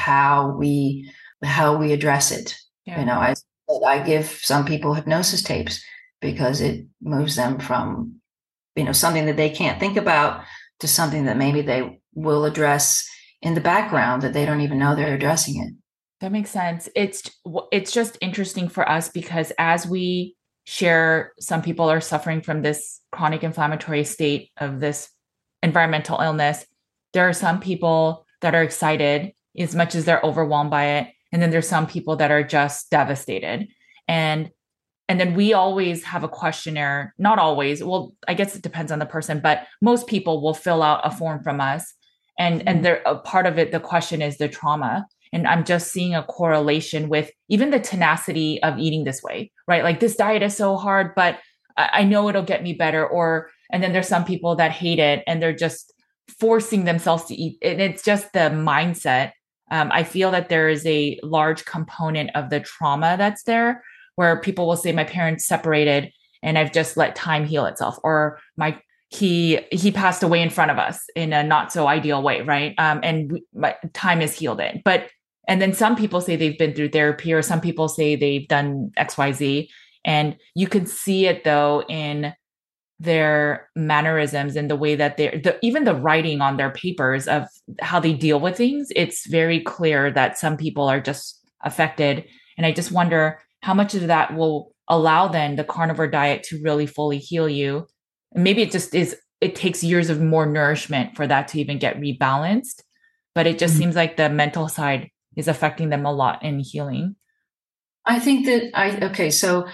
how we address it.
Yeah.
You know, I give some people hypnosis tapes because it moves them from, something that they can't think about to something that maybe they will address in the background that they don't even know they're addressing it.
That makes sense. It's just interesting for us because as we share, some people are suffering from this chronic inflammatory state of this environmental illness. There are some people that are excited as much as they're overwhelmed by it, and then there's some people that are just devastated. And and then we always have a questionnaire, not always. Well, I guess it depends on the person, but most people will fill out a form from us. And they're a part of it, the question is the trauma. And I'm just seeing a correlation with even the tenacity of eating this way, right? Like this diet is so hard, but I know it'll get me better. And then there's some people that hate it and they're just forcing themselves to eat. And it's just the mindset. I feel that there is a large component of the trauma that's there where people will say, my parents separated and I've just let time heal itself, or he passed away in front of us in a not so ideal way, right? Time has healed it. And then some people say they've been through therapy, or some people say they've done XYZ. And you can see it though in their mannerisms and the way that even the writing on their papers of how they deal with things. It's very clear that some people are just affected. And I just wonder how much of that will allow then the carnivore diet to really fully heal you. And maybe it takes years of more nourishment for that to even get rebalanced. But it just seems like the mental side is affecting them a lot in healing.
I think so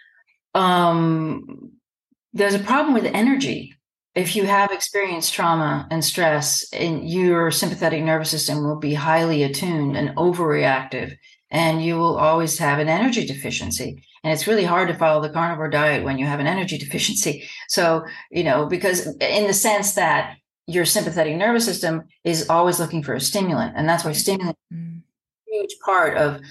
there's a problem with energy. If you have experienced trauma and stress, and your sympathetic nervous system will be highly attuned and overreactive, and you will always have an energy deficiency. And it's really hard to follow the carnivore diet when you have an energy deficiency. So, because in the sense that your sympathetic nervous system is always looking for a stimulant. And that's why stimulant is a huge part of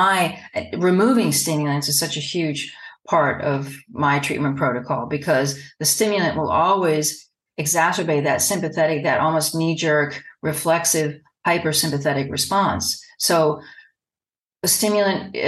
removing stimulants is such a huge part of my treatment protocol, because the stimulant will always exacerbate that sympathetic, that almost knee-jerk, reflexive, hypersympathetic response. So a stimulant,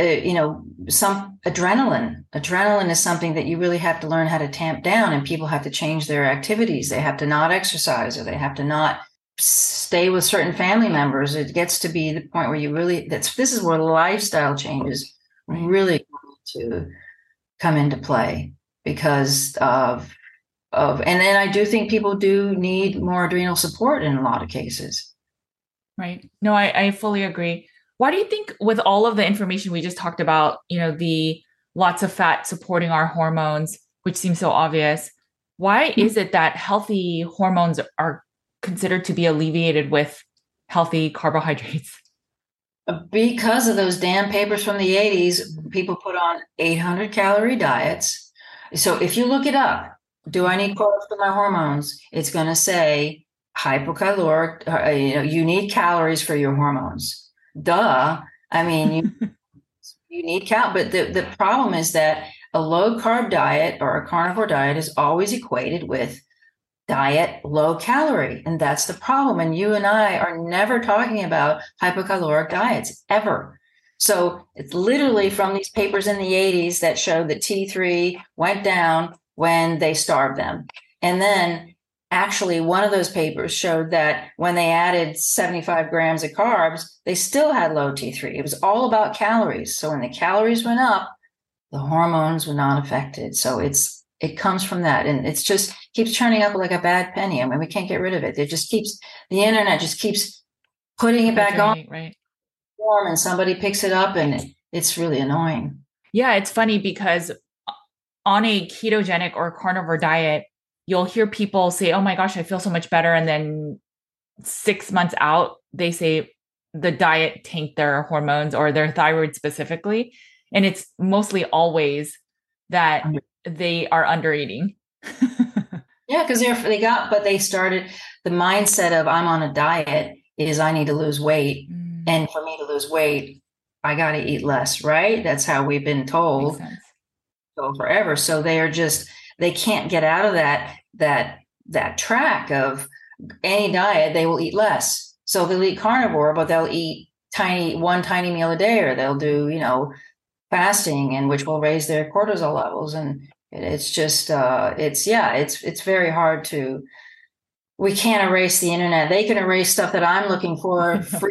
some adrenaline is something that you really have to learn how to tamp down, and people have to change their activities. They have to not exercise, or they have to not stay with certain family members. It gets to be the point where this is where lifestyle changes really to come into play because of and then I do think people do need more adrenal support in a lot of cases.
Right. No, I fully agree. Why do you think, with all of the information we just talked about, the lots of fat supporting our hormones, which seems so obvious, why is it that healthy hormones are considered to be alleviated with healthy carbohydrates?
Because of those damn papers from the 80s, people put on 800 calorie diets. So if you look it up, do I need carbs for my hormones? It's going to say hypocaloric, you need calories for your hormones. Duh. I mean, you need but the problem is that a low carb diet or a carnivore diet is always equated with diet low calorie. And that's the problem. And you and I are never talking about hypocaloric diets ever. So it's literally from these papers in the 80s that showed that T3 went down when they starved them. And then actually one of those papers showed that when they added 75 grams of carbs, they still had low T3. It was all about calories. So when the calories went up, the hormones were not affected. So it comes from that. And it's just keeps turning up like a bad penny. I mean, we can't get rid of it. The internet just keeps putting it back on.
Right.
And somebody picks it up, and it's really annoying.
Yeah, it's funny because on a ketogenic or carnivore diet, you'll hear people say, oh my gosh, I feel so much better. And then 6 months out, they say the diet tanked their hormones or their thyroid specifically. And it's mostly always that they are under eating.
Yeah, because they started the mindset of I'm on a diet is I need to lose weight.
Mm,
And for me to lose weight, I got to eat less, right? That's how we've been
makes
told
sense.
so forever. So they can't get out of that track of any diet, they will eat less. So they'll eat carnivore, but they'll eat one tiny meal a day, or they'll do, fasting, and which will raise their cortisol levels. And it's just, it's very hard to, we can't erase the internet. They can erase stuff that I'm looking for free.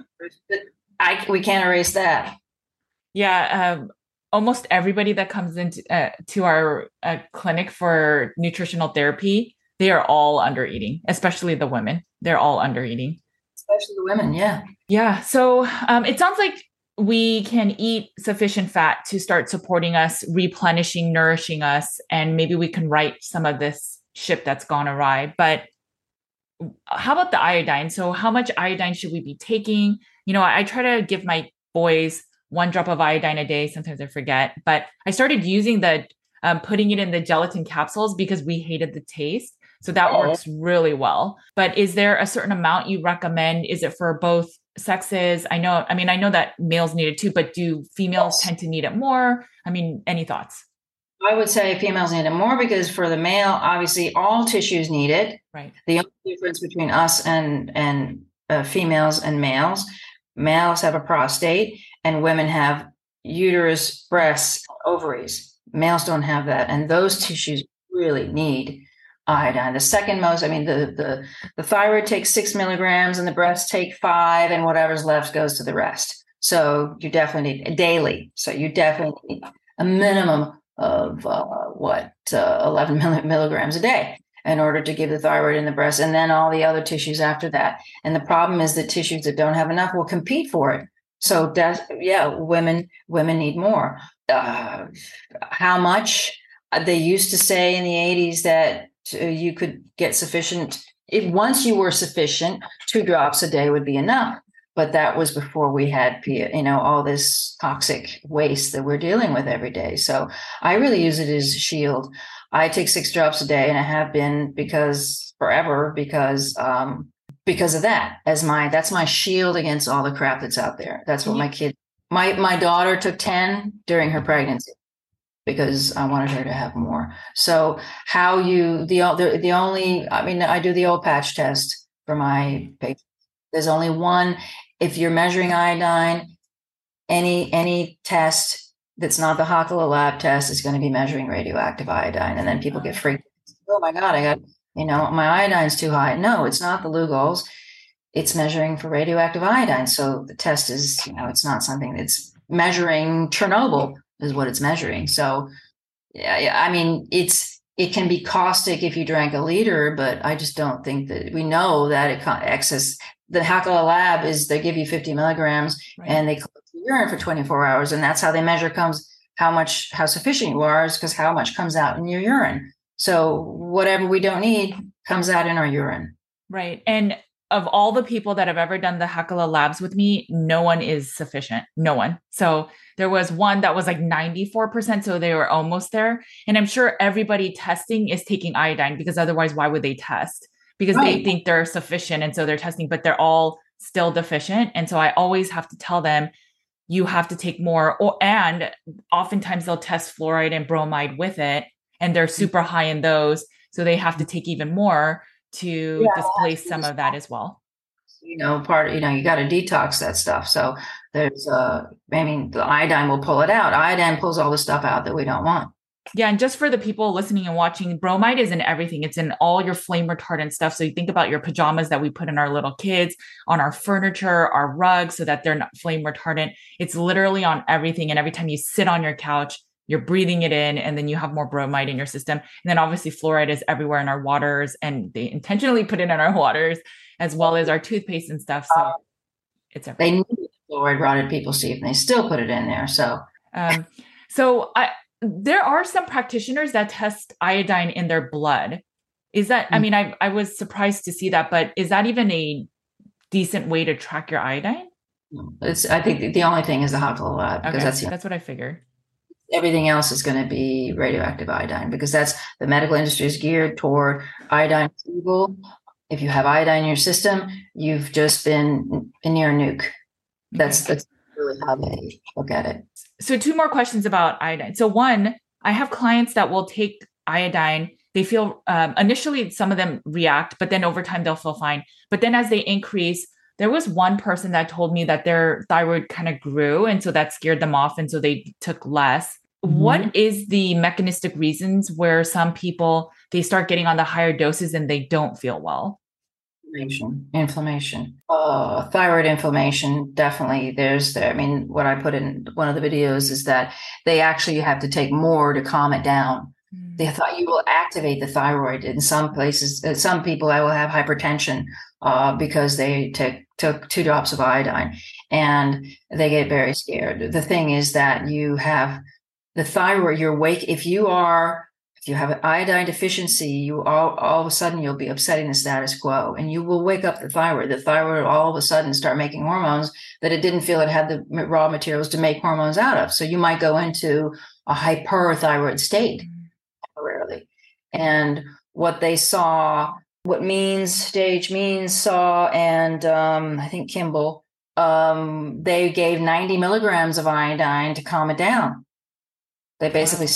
We can't erase that.
Yeah, almost everybody that comes into to our clinic for nutritional therapy, they are all under eating, especially the women. They're all under eating.
Especially the women, yeah.
Yeah. So it sounds like we can eat sufficient fat to start supporting us, replenishing, nourishing us, and maybe we can right some of this ship that's gone awry. But how about the iodine? So how much iodine should we be taking? I try to give my boys 1 drop of iodine a day. Sometimes I forget, but I started using putting it in the gelatin capsules because we hated the taste. So that works really well. But is there a certain amount you recommend? Is it for both sexes? I know that males need it too, but do females tend to need it more? Any thoughts?
I would say females need it more because for the male, obviously all tissues need it.
Right.
The only difference between us and females and males have a prostate, and women have uterus, breasts, ovaries. Males don't have that, and those tissues really need iodine. The second most, the thyroid takes 6 milligrams, and the breasts take 5, and whatever's left goes to the rest. So you definitely need daily. So you definitely need a minimum of 11 milligrams a day in order to give the thyroid and the breast, and then all the other tissues after that. And the problem is that tissues that don't have enough will compete for it. So women need more. How much? They used to say in the 80s that you could get sufficient. Once you were sufficient, 2 drops a day would be enough. But that was before we had, all this toxic waste that we're dealing with every day. So I really use it as a shield. I take 6 drops a day, and I have been forever because of that. That's my shield against all the crap that's out there. That's what my daughter took 10 during her pregnancy because I wanted her to have more. So I do the old patch test for my patients. There's only one. If you're measuring iodine, any test that's not the Hakala lab test is going to be measuring radioactive iodine. And then people get freaked. Oh my God, I got, my iodine's too high. No, it's not the Lugol's. It's measuring for radioactive iodine. So the test is, it's not something that's measuring Chernobyl is what it's measuring. So it can be caustic if you drank a liter, but I just don't think that we know that excess. The Hakala lab they give you 50 milligrams, right, and they collect the urine for 24 hours. And that's how they measure how sufficient you are, is because how much comes out in your urine. So whatever we don't need comes out in our urine.
Right. And of all the people that have ever done the Hakala labs with me, no one is sufficient. No one. So there was one that was like 94%. So they were almost there. And I'm sure everybody testing is taking iodine, because otherwise, why would they test? Because right, they think they're sufficient. And so they're testing, but they're all still deficient. And so I always have to tell them, you have to take more. And oftentimes they'll test fluoride and bromide with it, and they're super high in those. So they have to take even more to displace some of that as well.
You got to detox that stuff. So there's, the iodine will pull it out. Iodine pulls all the stuff out that we don't want.
Yeah. And just for the people listening and watching, bromide is in everything. It's in all your flame retardant stuff. So you think about your pajamas that we put in our little kids, on our furniture, our rugs, so that they're not flame retardant. It's literally on everything. And every time you sit on your couch, you're breathing it in, and then you have more bromide in your system. And then obviously fluoride is everywhere in our waters, and they intentionally put it in our waters as well as our toothpaste and stuff. So it's everywhere.
They need fluoride rotted people's teeth, and they still put it in there. So,
there are some practitioners that test iodine in their blood. Is that, I was surprised to see that, but is that even a decent way to track your iodine?
I think the only thing is the Hakala lab, because
that's what I figured.
Everything else is going to be radioactive iodine, because that's the medical industry is geared toward iodine is evil. If you have iodine in your system, you've just been near a nuke. That's really how they look at it.
So two more questions about iodine. So one, I have clients that will take iodine. They feel initially some of them react, but then over time they'll feel fine. But then as they increase, there was one person that told me that their thyroid kind of grew, and so that scared them off, and so they took less. Mm-hmm. What is the mechanistic reasons where some people they start getting on the higher doses and they don't feel well?
Inflammation. Thyroid inflammation, definitely. What I put in one of the videos is that they actually have to take more to calm it down. They thought you will activate the thyroid in some places. Some people I will have hypertension because they took 2 drops of iodine and they get very scared. The thing is that you have the thyroid, if you have an iodine deficiency, you all of a sudden you'll be upsetting the status quo and you will wake up the thyroid. The thyroid will all of a sudden start making hormones that it didn't feel it had the raw materials to make hormones out of. So you might go into a hyperthyroid state temporarily. And what they saw, Stage saw, and I think Kimball, they gave 90 milligrams of iodine to calm it down. They basically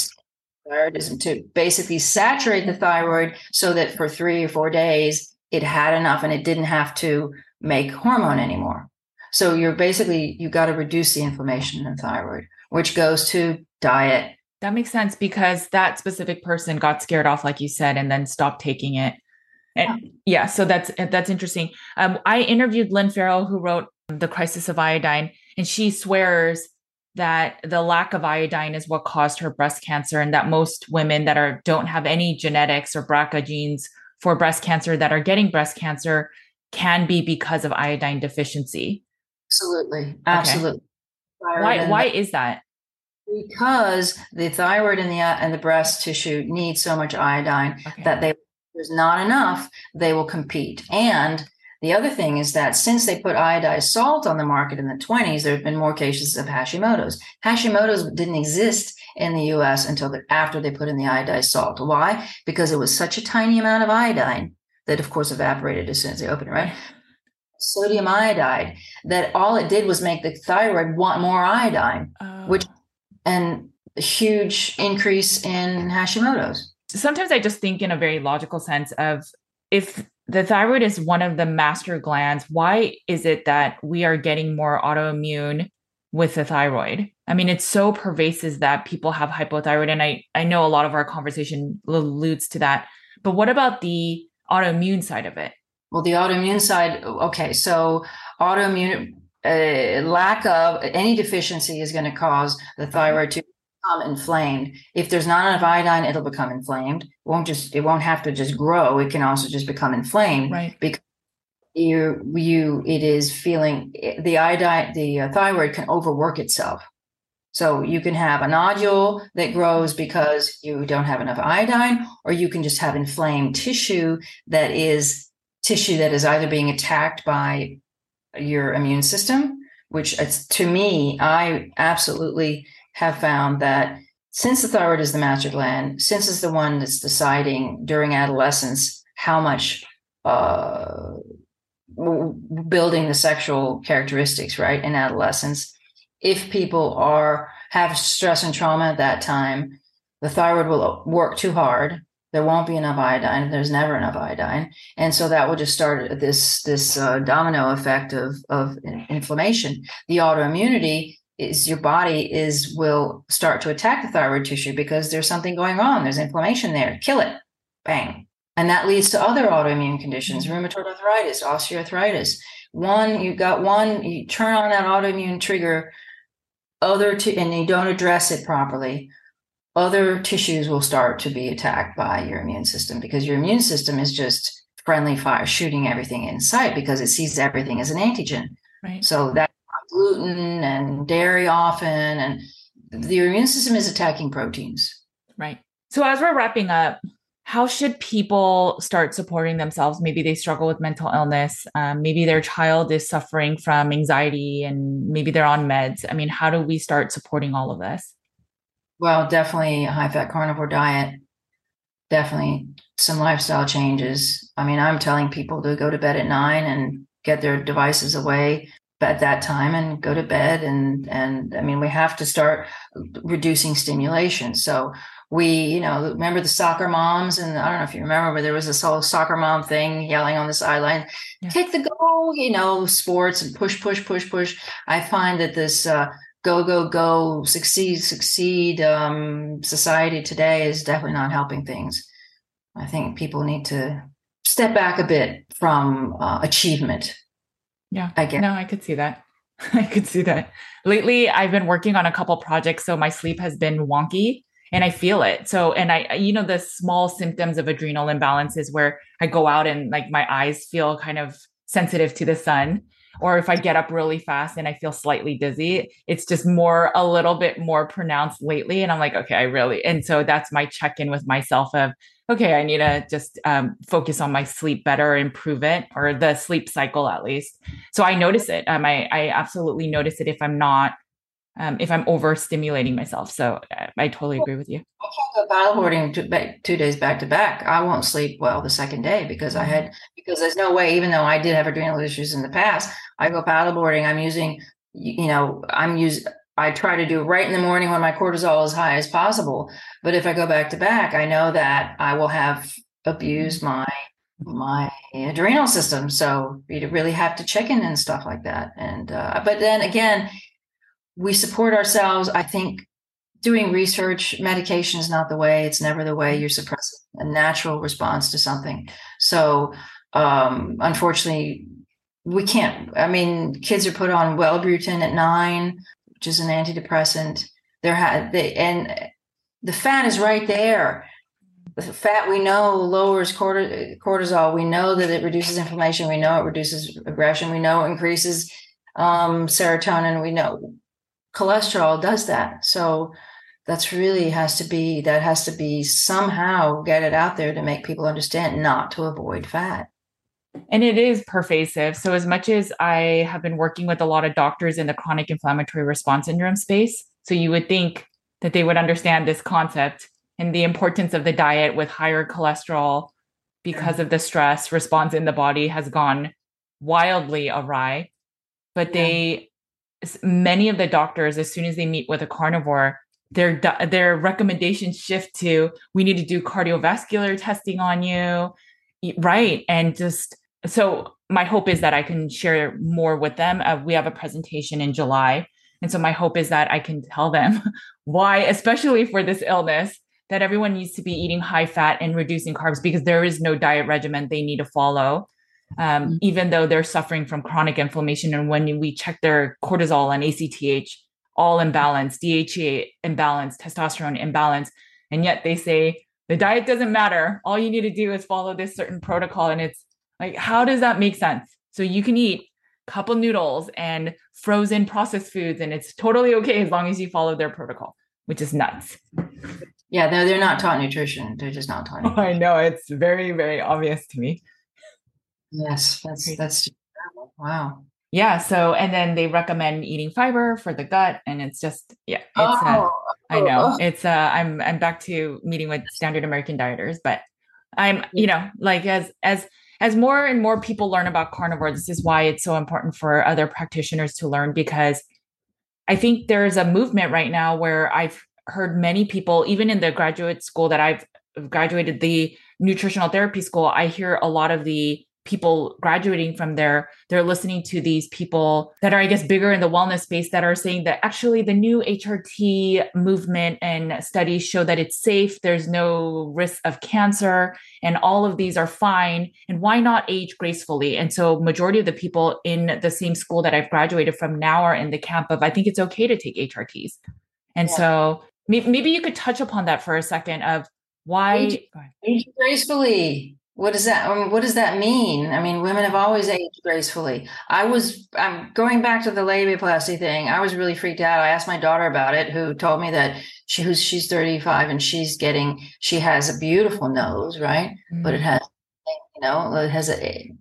to basically saturate the thyroid so that for 3 or 4 days it had enough and it didn't have to make hormone anymore. So you got to reduce the inflammation in the thyroid, which goes to diet.
That makes sense because that specific person got scared off, like you said, and then stopped taking it. And so that's interesting. I interviewed Lynn Farrell, who wrote The Crisis of Iodine, and she swears that the lack of iodine is what caused her breast cancer, and that most women that don't have any genetics or BRCA genes for breast cancer that are getting breast cancer can be because of iodine deficiency.
Absolutely. Okay.
Why is that?
Because the thyroid and the breast tissue need so much iodine that there's not enough, they will compete. And the other thing is that since they put iodized salt on the market in the 1920s, there have been more cases of Hashimoto's. Hashimoto's didn't exist in the U.S. until after they put in the iodized salt. Why? Because it was such a tiny amount of iodine that, of course, evaporated as soon as they opened it, right? Sodium iodide, that all it did was make the thyroid want more iodine, and a huge increase in Hashimoto's.
Sometimes I just think in a very logical sense of if the thyroid is one of the master glands, why is it that we are getting more autoimmune with the thyroid? I mean, it's so pervasive that people have hypothyroid. And I know a lot of our conversation alludes to that. But what about the autoimmune side of it?
Well, the autoimmune side, okay. So autoimmune, lack of any deficiency is going to cause the thyroid to become inflamed. If there's not enough iodine, it'll become inflamed. It won't have to just grow. It can also just become inflamed, right? Because it is feeling the thyroid can overwork itself. So you can have a nodule that grows because you don't have enough iodine, or you can just have inflamed tissue that is either being attacked by your immune system, which to me, I absolutely have found that since the thyroid is the master gland, since it's the one that's deciding during adolescence how much building the sexual characteristics, right, in adolescence, if people have stress and trauma at that time, the thyroid will work too hard. There won't be enough iodine. There's never enough iodine. And so that will just start this domino effect of inflammation. The autoimmunity is your body will start to attack the thyroid tissue because there's something going on. There's inflammation there. Kill it. Bang. And that leads to other autoimmune conditions, rheumatoid arthritis, osteoarthritis. You turn on that autoimmune trigger, and you don't address it properly, other tissues will start to be attacked by your immune system because your immune system is just friendly fire shooting everything in sight because it sees everything as an antigen. Right. So that's gluten and dairy often, and the immune system is attacking proteins.
Right. So as we're wrapping up, how should people start supporting themselves? Maybe they struggle with mental illness. Maybe their child is suffering from anxiety and maybe they're on meds. I mean, how do we start supporting all of this?
Well, definitely a high-fat carnivore diet. Definitely some lifestyle changes. I mean, I'm telling people to go to bed at 9 and get their devices away at that time and go to bed. And I mean, we have to start reducing stimulation. So remember the soccer moms, and I don't know if you remember, but there was this whole soccer mom thing yelling on the sideline, kick the goal, sports and push, push, push, push. I find that this go, go, go, succeed, succeed society today is definitely not helping things. I think people need to step back a bit from achievement.
Yeah, no, I could see that. I could see that. Lately, I've been working on a couple projects, so my sleep has been wonky and I feel it. So, and the small symptoms of adrenal imbalances where I go out and like my eyes feel kind of sensitive to the sun, or if I get up really fast and I feel slightly dizzy, it's just a little bit more pronounced lately. And I'm like, okay, and so that's my check in with myself of, okay, I need to just focus on my sleep better, improve it, or the sleep cycle at least. So I notice it. I absolutely notice it if I'm not, if I'm overstimulating myself. So I totally agree with you.
I can't go paddleboarding 2 days back to back. I won't sleep well the second day because there's no way, even though I did have adrenal issues in the past, I go paddleboarding. I try to do it right in the morning when my cortisol is high as possible. But if I go back to back, I know that I will have abused my adrenal system. So you really have to check in and stuff like that. And but then again, we support ourselves. I think doing research, medication is not the way. It's never the way. You're suppressing a natural response to something. So unfortunately, we can't. I mean, kids are put on Wellbutrin at 9, which is an antidepressant. And the fat is right there. The fat we know lowers cortisol. We know that it reduces inflammation. We know it reduces aggression. We know it increases serotonin. We know cholesterol does that. So that has to be somehow get it out there to make people understand not to avoid fat.
And it is pervasive. So as much as I have been working with a lot of doctors in the chronic inflammatory response syndrome space, so you would think that they would understand this concept and the importance of the diet with higher cholesterol because of the stress response in the body has gone wildly awry. But many of the doctors, as soon as they meet with a carnivore, their recommendations shift to, we need to do cardiovascular testing on you. Right. And just, so my hope is that I can share more with them. We have a presentation in July. And so my hope is that I can tell them why, especially for this illness, that everyone needs to be eating high fat and reducing carbs, because there is no diet regimen they need to follow. Even though they're suffering from chronic inflammation. And when we check their cortisol and ACTH, all imbalanced, DHEA imbalanced, testosterone imbalanced, and yet they say the diet doesn't matter. All you need to do is follow this certain protocol. And it's like, how does that make sense? So you can eat cup of noodles and frozen processed foods, and it's totally okay as long as you follow their protocol, which is nuts.
Yeah, they're not taught nutrition. They're just not taught nutrition.
I know, it's very, very obvious to me.
Yes, that's wow.
Yeah. So, and then they recommend eating fiber for the gut, and it's just, I know it's, I'm back to meeting with standard American dieters, but I'm, like as more and more people learn about carnivore, this is why it's so important for other practitioners to learn, because I think there's a movement right now where I've heard many people, even in the graduate school that I've graduated, the nutritional therapy school, I hear a lot of the people graduating from there, they're listening to these people that are, I guess, bigger in the wellness space that are saying that actually the new HRT movement and studies show that it's safe. There's no risk of cancer, and all of these are fine. And why not age gracefully? And so majority of the people in the same school that I've graduated from now are in the camp of, I think it's okay to take HRTs. And so maybe you could touch upon that for a second of why
age gracefully. What does that? I mean, what does that mean? I mean, women have always aged gracefully. I'm going back to the labiaplasty thing. I was really freaked out. I asked my daughter about it, who told me that she's 35 and she has a beautiful nose, right? Mm-hmm. But it has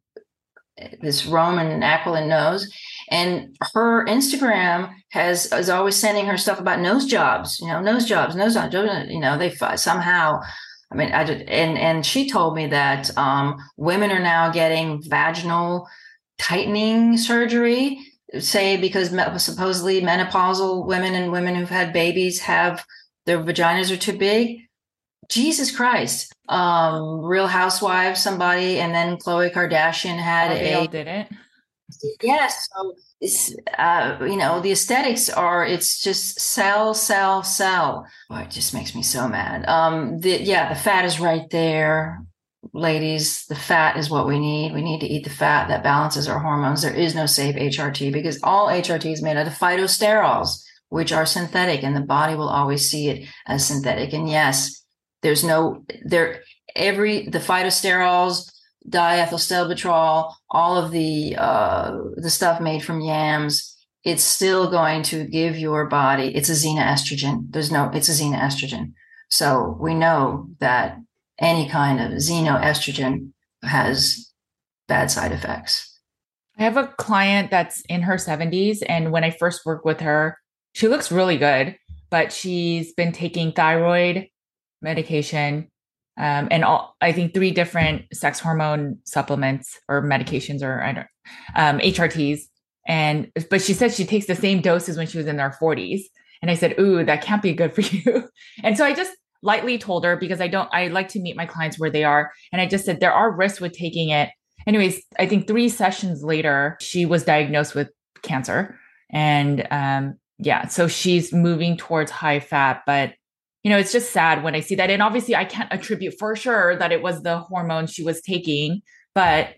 this Roman aquiline nose, and her Instagram is always sending her stuff about nose jobs. Nose jobs. They somehow I mean, and she told me that women are now getting vaginal tightening surgery, say because supposedly menopausal women and women who've had babies have their vaginas are too big. Jesus Christ. Real Housewives, somebody, and then Khloe Kardashian had
Oh, they all did it.
yes. So it's, the aesthetics are, it's just sell, sell, sell. Boy, it just makes me so mad. The fat is right there. Ladies, the fat is what we need. We need to eat the fat that balances our hormones. There is no safe HRT because all HRT is made out of phytosterols, which are synthetic, and the body will always see it as synthetic. And yes, there's no there the phytosterols, diethylstilbetrol, all of the stuff made from yams, it's still going to give your body, it's a xenoestrogen. It's a xenoestrogen. So we know that any kind of xenoestrogen has bad side effects.
I have a client that's in her 70s. And when I first worked with her, she looks really good, but she's been taking thyroid medication, and I think 3 different sex hormone supplements or medications, or I don't, HRTs. But she said she takes the same doses when she was in her 40s. And I said, ooh, that can't be good for you. And so I just lightly told her, because I like to meet my clients where they are. And I just said, there are risks with taking it. Anyways, I think 3 sessions later, she was diagnosed with cancer. And so she's moving towards high fat, but it's just sad when I see that. And obviously I can't attribute for sure that it was the hormone she was taking, but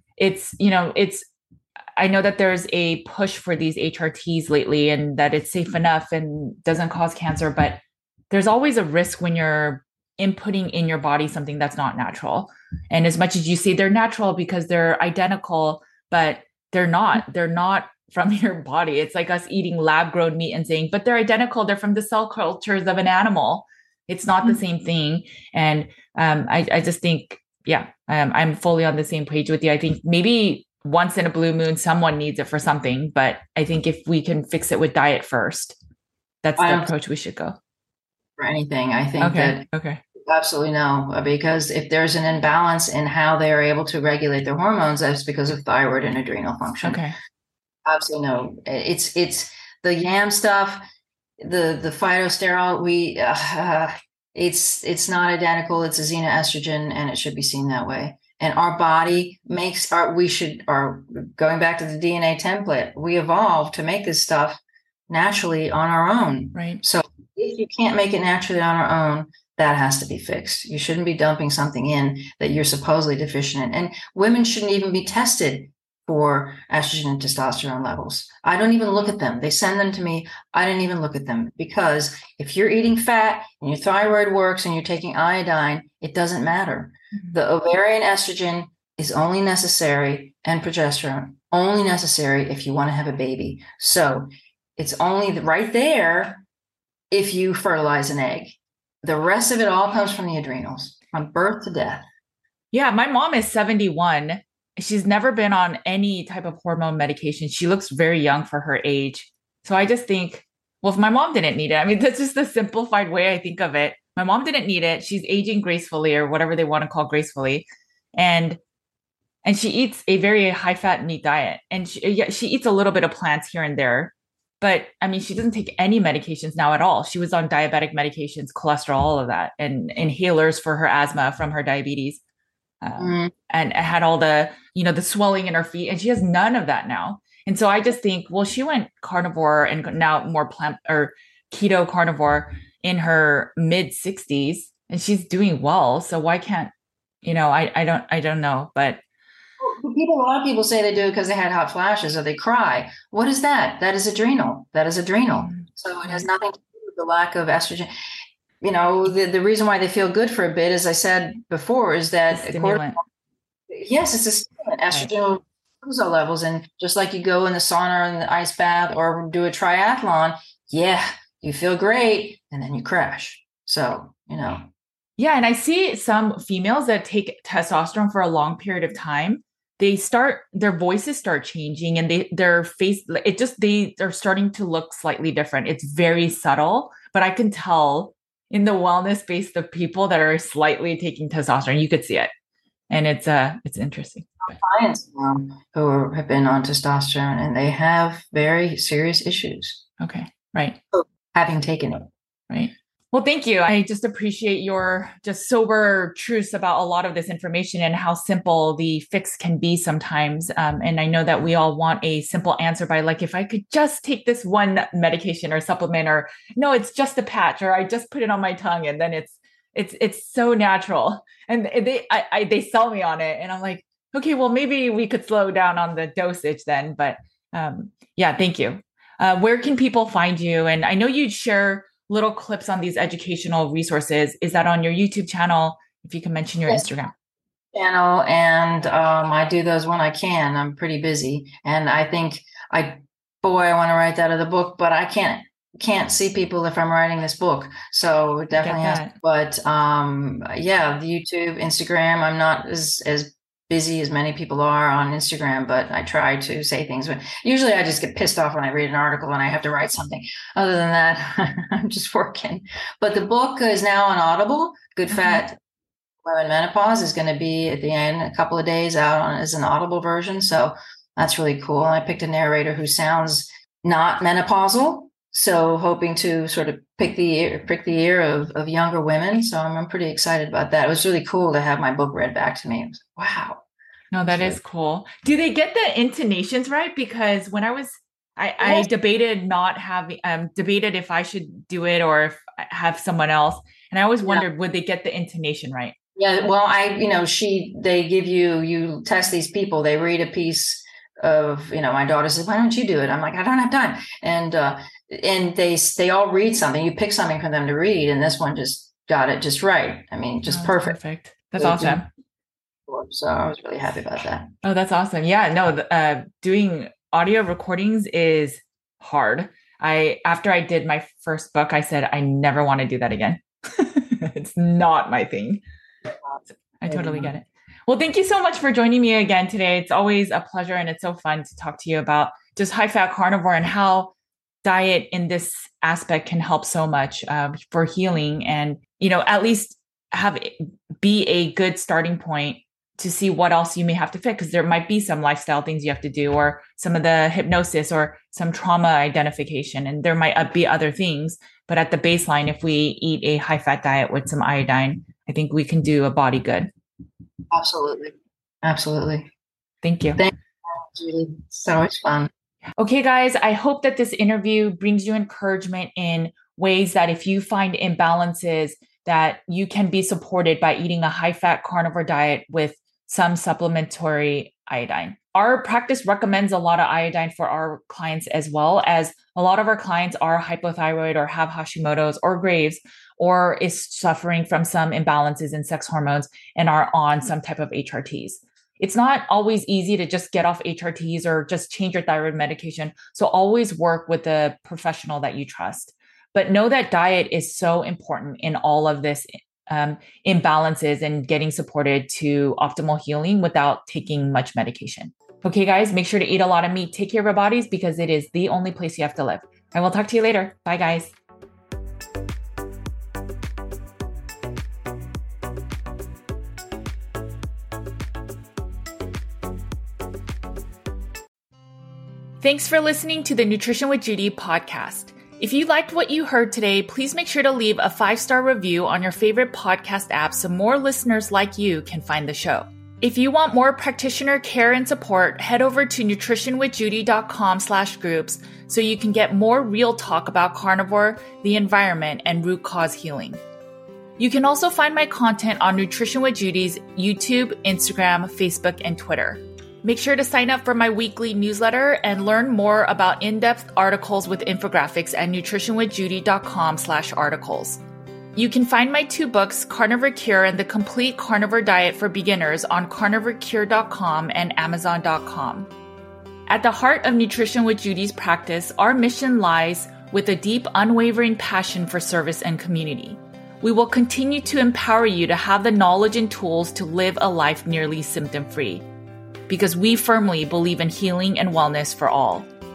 I know that there's a push for these HRTs lately and that it's safe enough and doesn't cause cancer, but there's always a risk when you're inputting in your body something that's not natural. And as much as you say they're natural because they're identical, but they're not from your body. It's like us eating lab grown meat and saying, but they're identical. They're from the cell cultures of an animal. It's not the same thing. And I just think, I'm fully on the same page with you. I think maybe once in a blue moon, someone needs it for something. But I think if we can fix it with diet first, that's the approach we should go.
For anything. I think that absolutely no, because if there's an imbalance in how they are able to regulate their hormones, that's because of thyroid and adrenal function.
Okay.
Absolutely no. It's the yam stuff, the phytosterol. It's not identical. It's a xenoestrogen, and it should be seen that way. And our body makes going back to the DNA template. We evolved to make this stuff naturally on our own.
Right.
So if you can't make it naturally on our own, that has to be fixed. You shouldn't be dumping something in that you're supposedly deficient in. And women shouldn't even be tested for estrogen and testosterone levels. I don't even look at them. They send them to me. I didn't even look at them, because if you're eating fat and your thyroid works and you're taking iodine, it doesn't matter. Mm-hmm. The ovarian estrogen is only necessary, and progesterone only necessary if you want to have a baby. So it's only right there if you fertilize an egg. The rest of it all comes from the adrenals, from birth to death.
Yeah, my mom is 71. She's never been on any type of hormone medication. She looks very young for her age. So I just think, well, if my mom didn't need it, I mean, that's just the simplified way I think of it. My mom didn't need it. She's aging gracefully, or whatever they want to call gracefully. And she eats a very high fat meat diet. And she eats a little bit of plants here and there. But I mean, she doesn't take any medications now at all. She was on diabetic medications, cholesterol, all of that, and inhalers for her asthma from her diabetes. And had all the, the swelling in her feet, and she has none of that now. And so I just think, well, she went carnivore and now more plant or keto carnivore in her mid 60s, and she's doing well. So why can't, I don't know, but
a lot of people say they do it because they had hot flashes or they cry. What is that? That is adrenal. So it has nothing to do with the lack of estrogen. The reason why they feel good for a bit, as I said before, is that yes, it's a stimulant. Estrogen cortisol levels, and just like you go in the sauna and the ice bath or do a triathlon, you feel great, and then you crash. So
Yeah, and I see some females that take testosterone for a long period of time. Their voices start changing, and their face, they're starting to look slightly different. It's very subtle, but I can tell in the wellness space, the people that are slightly taking testosterone, you could see it. And it's interesting.
Clients who have been on testosterone and they have very serious issues.
Okay. Right.
Having taken it.
Right. Well, thank you. I just appreciate your just sober truths about a lot of this information and how simple the fix can be sometimes. And I know that we all want a simple answer by like, if I could just take this one medication or supplement, or no, it's just a patch, or I just put it on my tongue, and then it's so natural. And they sell me on it, and I'm like, okay, well, maybe we could slow down on the dosage then. But yeah, thank you. Where can people find you? And I know you share little clips on these educational resources. Is that on your YouTube channel? If you can mention your Instagram
channel, and I do those when I can. I'm pretty busy, and I think I want to write that other book, but I can't see people if I'm writing this book. So it definitely has. But yeah, the YouTube, Instagram. I'm not as busy as many people are on Instagram, but I try to say things. But usually I just get pissed off when I read an article and I have to write something. Other than that, I'm just working. But the book is now on Audible. Good Fat Women Menopause is going to be at the end, a couple of days out as an Audible version. So that's really cool. I picked a narrator who sounds not menopausal. So hoping to sort of prick the ear of younger women. So I'm pretty excited about that. It was really cool to have my book read back to me. It was, wow.
No, that is cool. Do they get the intonations right? Because when I debated not having, debated if I should do it or if I have someone else. And I always wondered, would they get the intonation right?
Yeah. Well, they give you test these people, they read a piece of, my daughter says, why don't you do it? I'm like, I don't have time. And they all read something. You pick something for them to read, and this one just got it just right. I mean, just perfect.
That's awesome.
So I was really happy about that.
Oh, that's awesome. Yeah, no, doing audio recordings is hard. After I did my first book, I said, I never want to do that again. It's not my thing. I totally get it. Well, thank you so much for joining me again today. It's always a pleasure, and it's so fun to talk to you about just high fat carnivore and how diet in this aspect can help so much for healing, and at least be a good starting point to see what else you may have to fix, because there might be some lifestyle things you have to do, or some of the hypnosis or some trauma identification, and there might be other things. But at the baseline, if we eat a high fat diet with some iodine, I think we can do a body good.
Absolutely.
Thank you.
Thank you, Judy. So much fun.
Okay, guys, I hope that this interview brings you encouragement in ways that if you find imbalances, that you can be supported by eating a high-fat carnivore diet with some supplementary iodine. Our practice recommends a lot of iodine for our clients, as well as a lot of our clients are hypothyroid or have Hashimoto's or Graves, or is suffering from some imbalances in sex hormones and are on some type of HRTs. It's not always easy to just get off HRTs or just change your thyroid medication. So always work with a professional that you trust. But know that diet is so important in all of this imbalances and getting supported to optimal healing without taking much medication. Okay, guys, make sure to eat a lot of meat. Take care of your bodies, because it is the only place you have to live. I will talk to you later. Bye, guys. Thanks for listening to the Nutrition with Judy podcast. If you liked what you heard today, please make sure to leave a 5-star review on your favorite podcast app so more listeners like you can find the show. If you want more practitioner care and support, head over to nutritionwithjudy.com/groups so you can get more real talk about carnivore, the environment, and root cause healing. You can also find my content on Nutrition with Judy's YouTube, Instagram, Facebook, and Twitter. Make sure to sign up for my weekly newsletter and learn more about in-depth articles with infographics at nutritionwithjudy.com/articles. You can find my 2 books, Carnivore Cure and The Complete Carnivore Diet for Beginners, on carnivorecure.com and amazon.com. At the heart of Nutrition with Judy's practice, our mission lies with a deep, unwavering passion for service and community. We will continue to empower you to have the knowledge and tools to live a life nearly symptom-free, because we firmly believe in healing and wellness for all.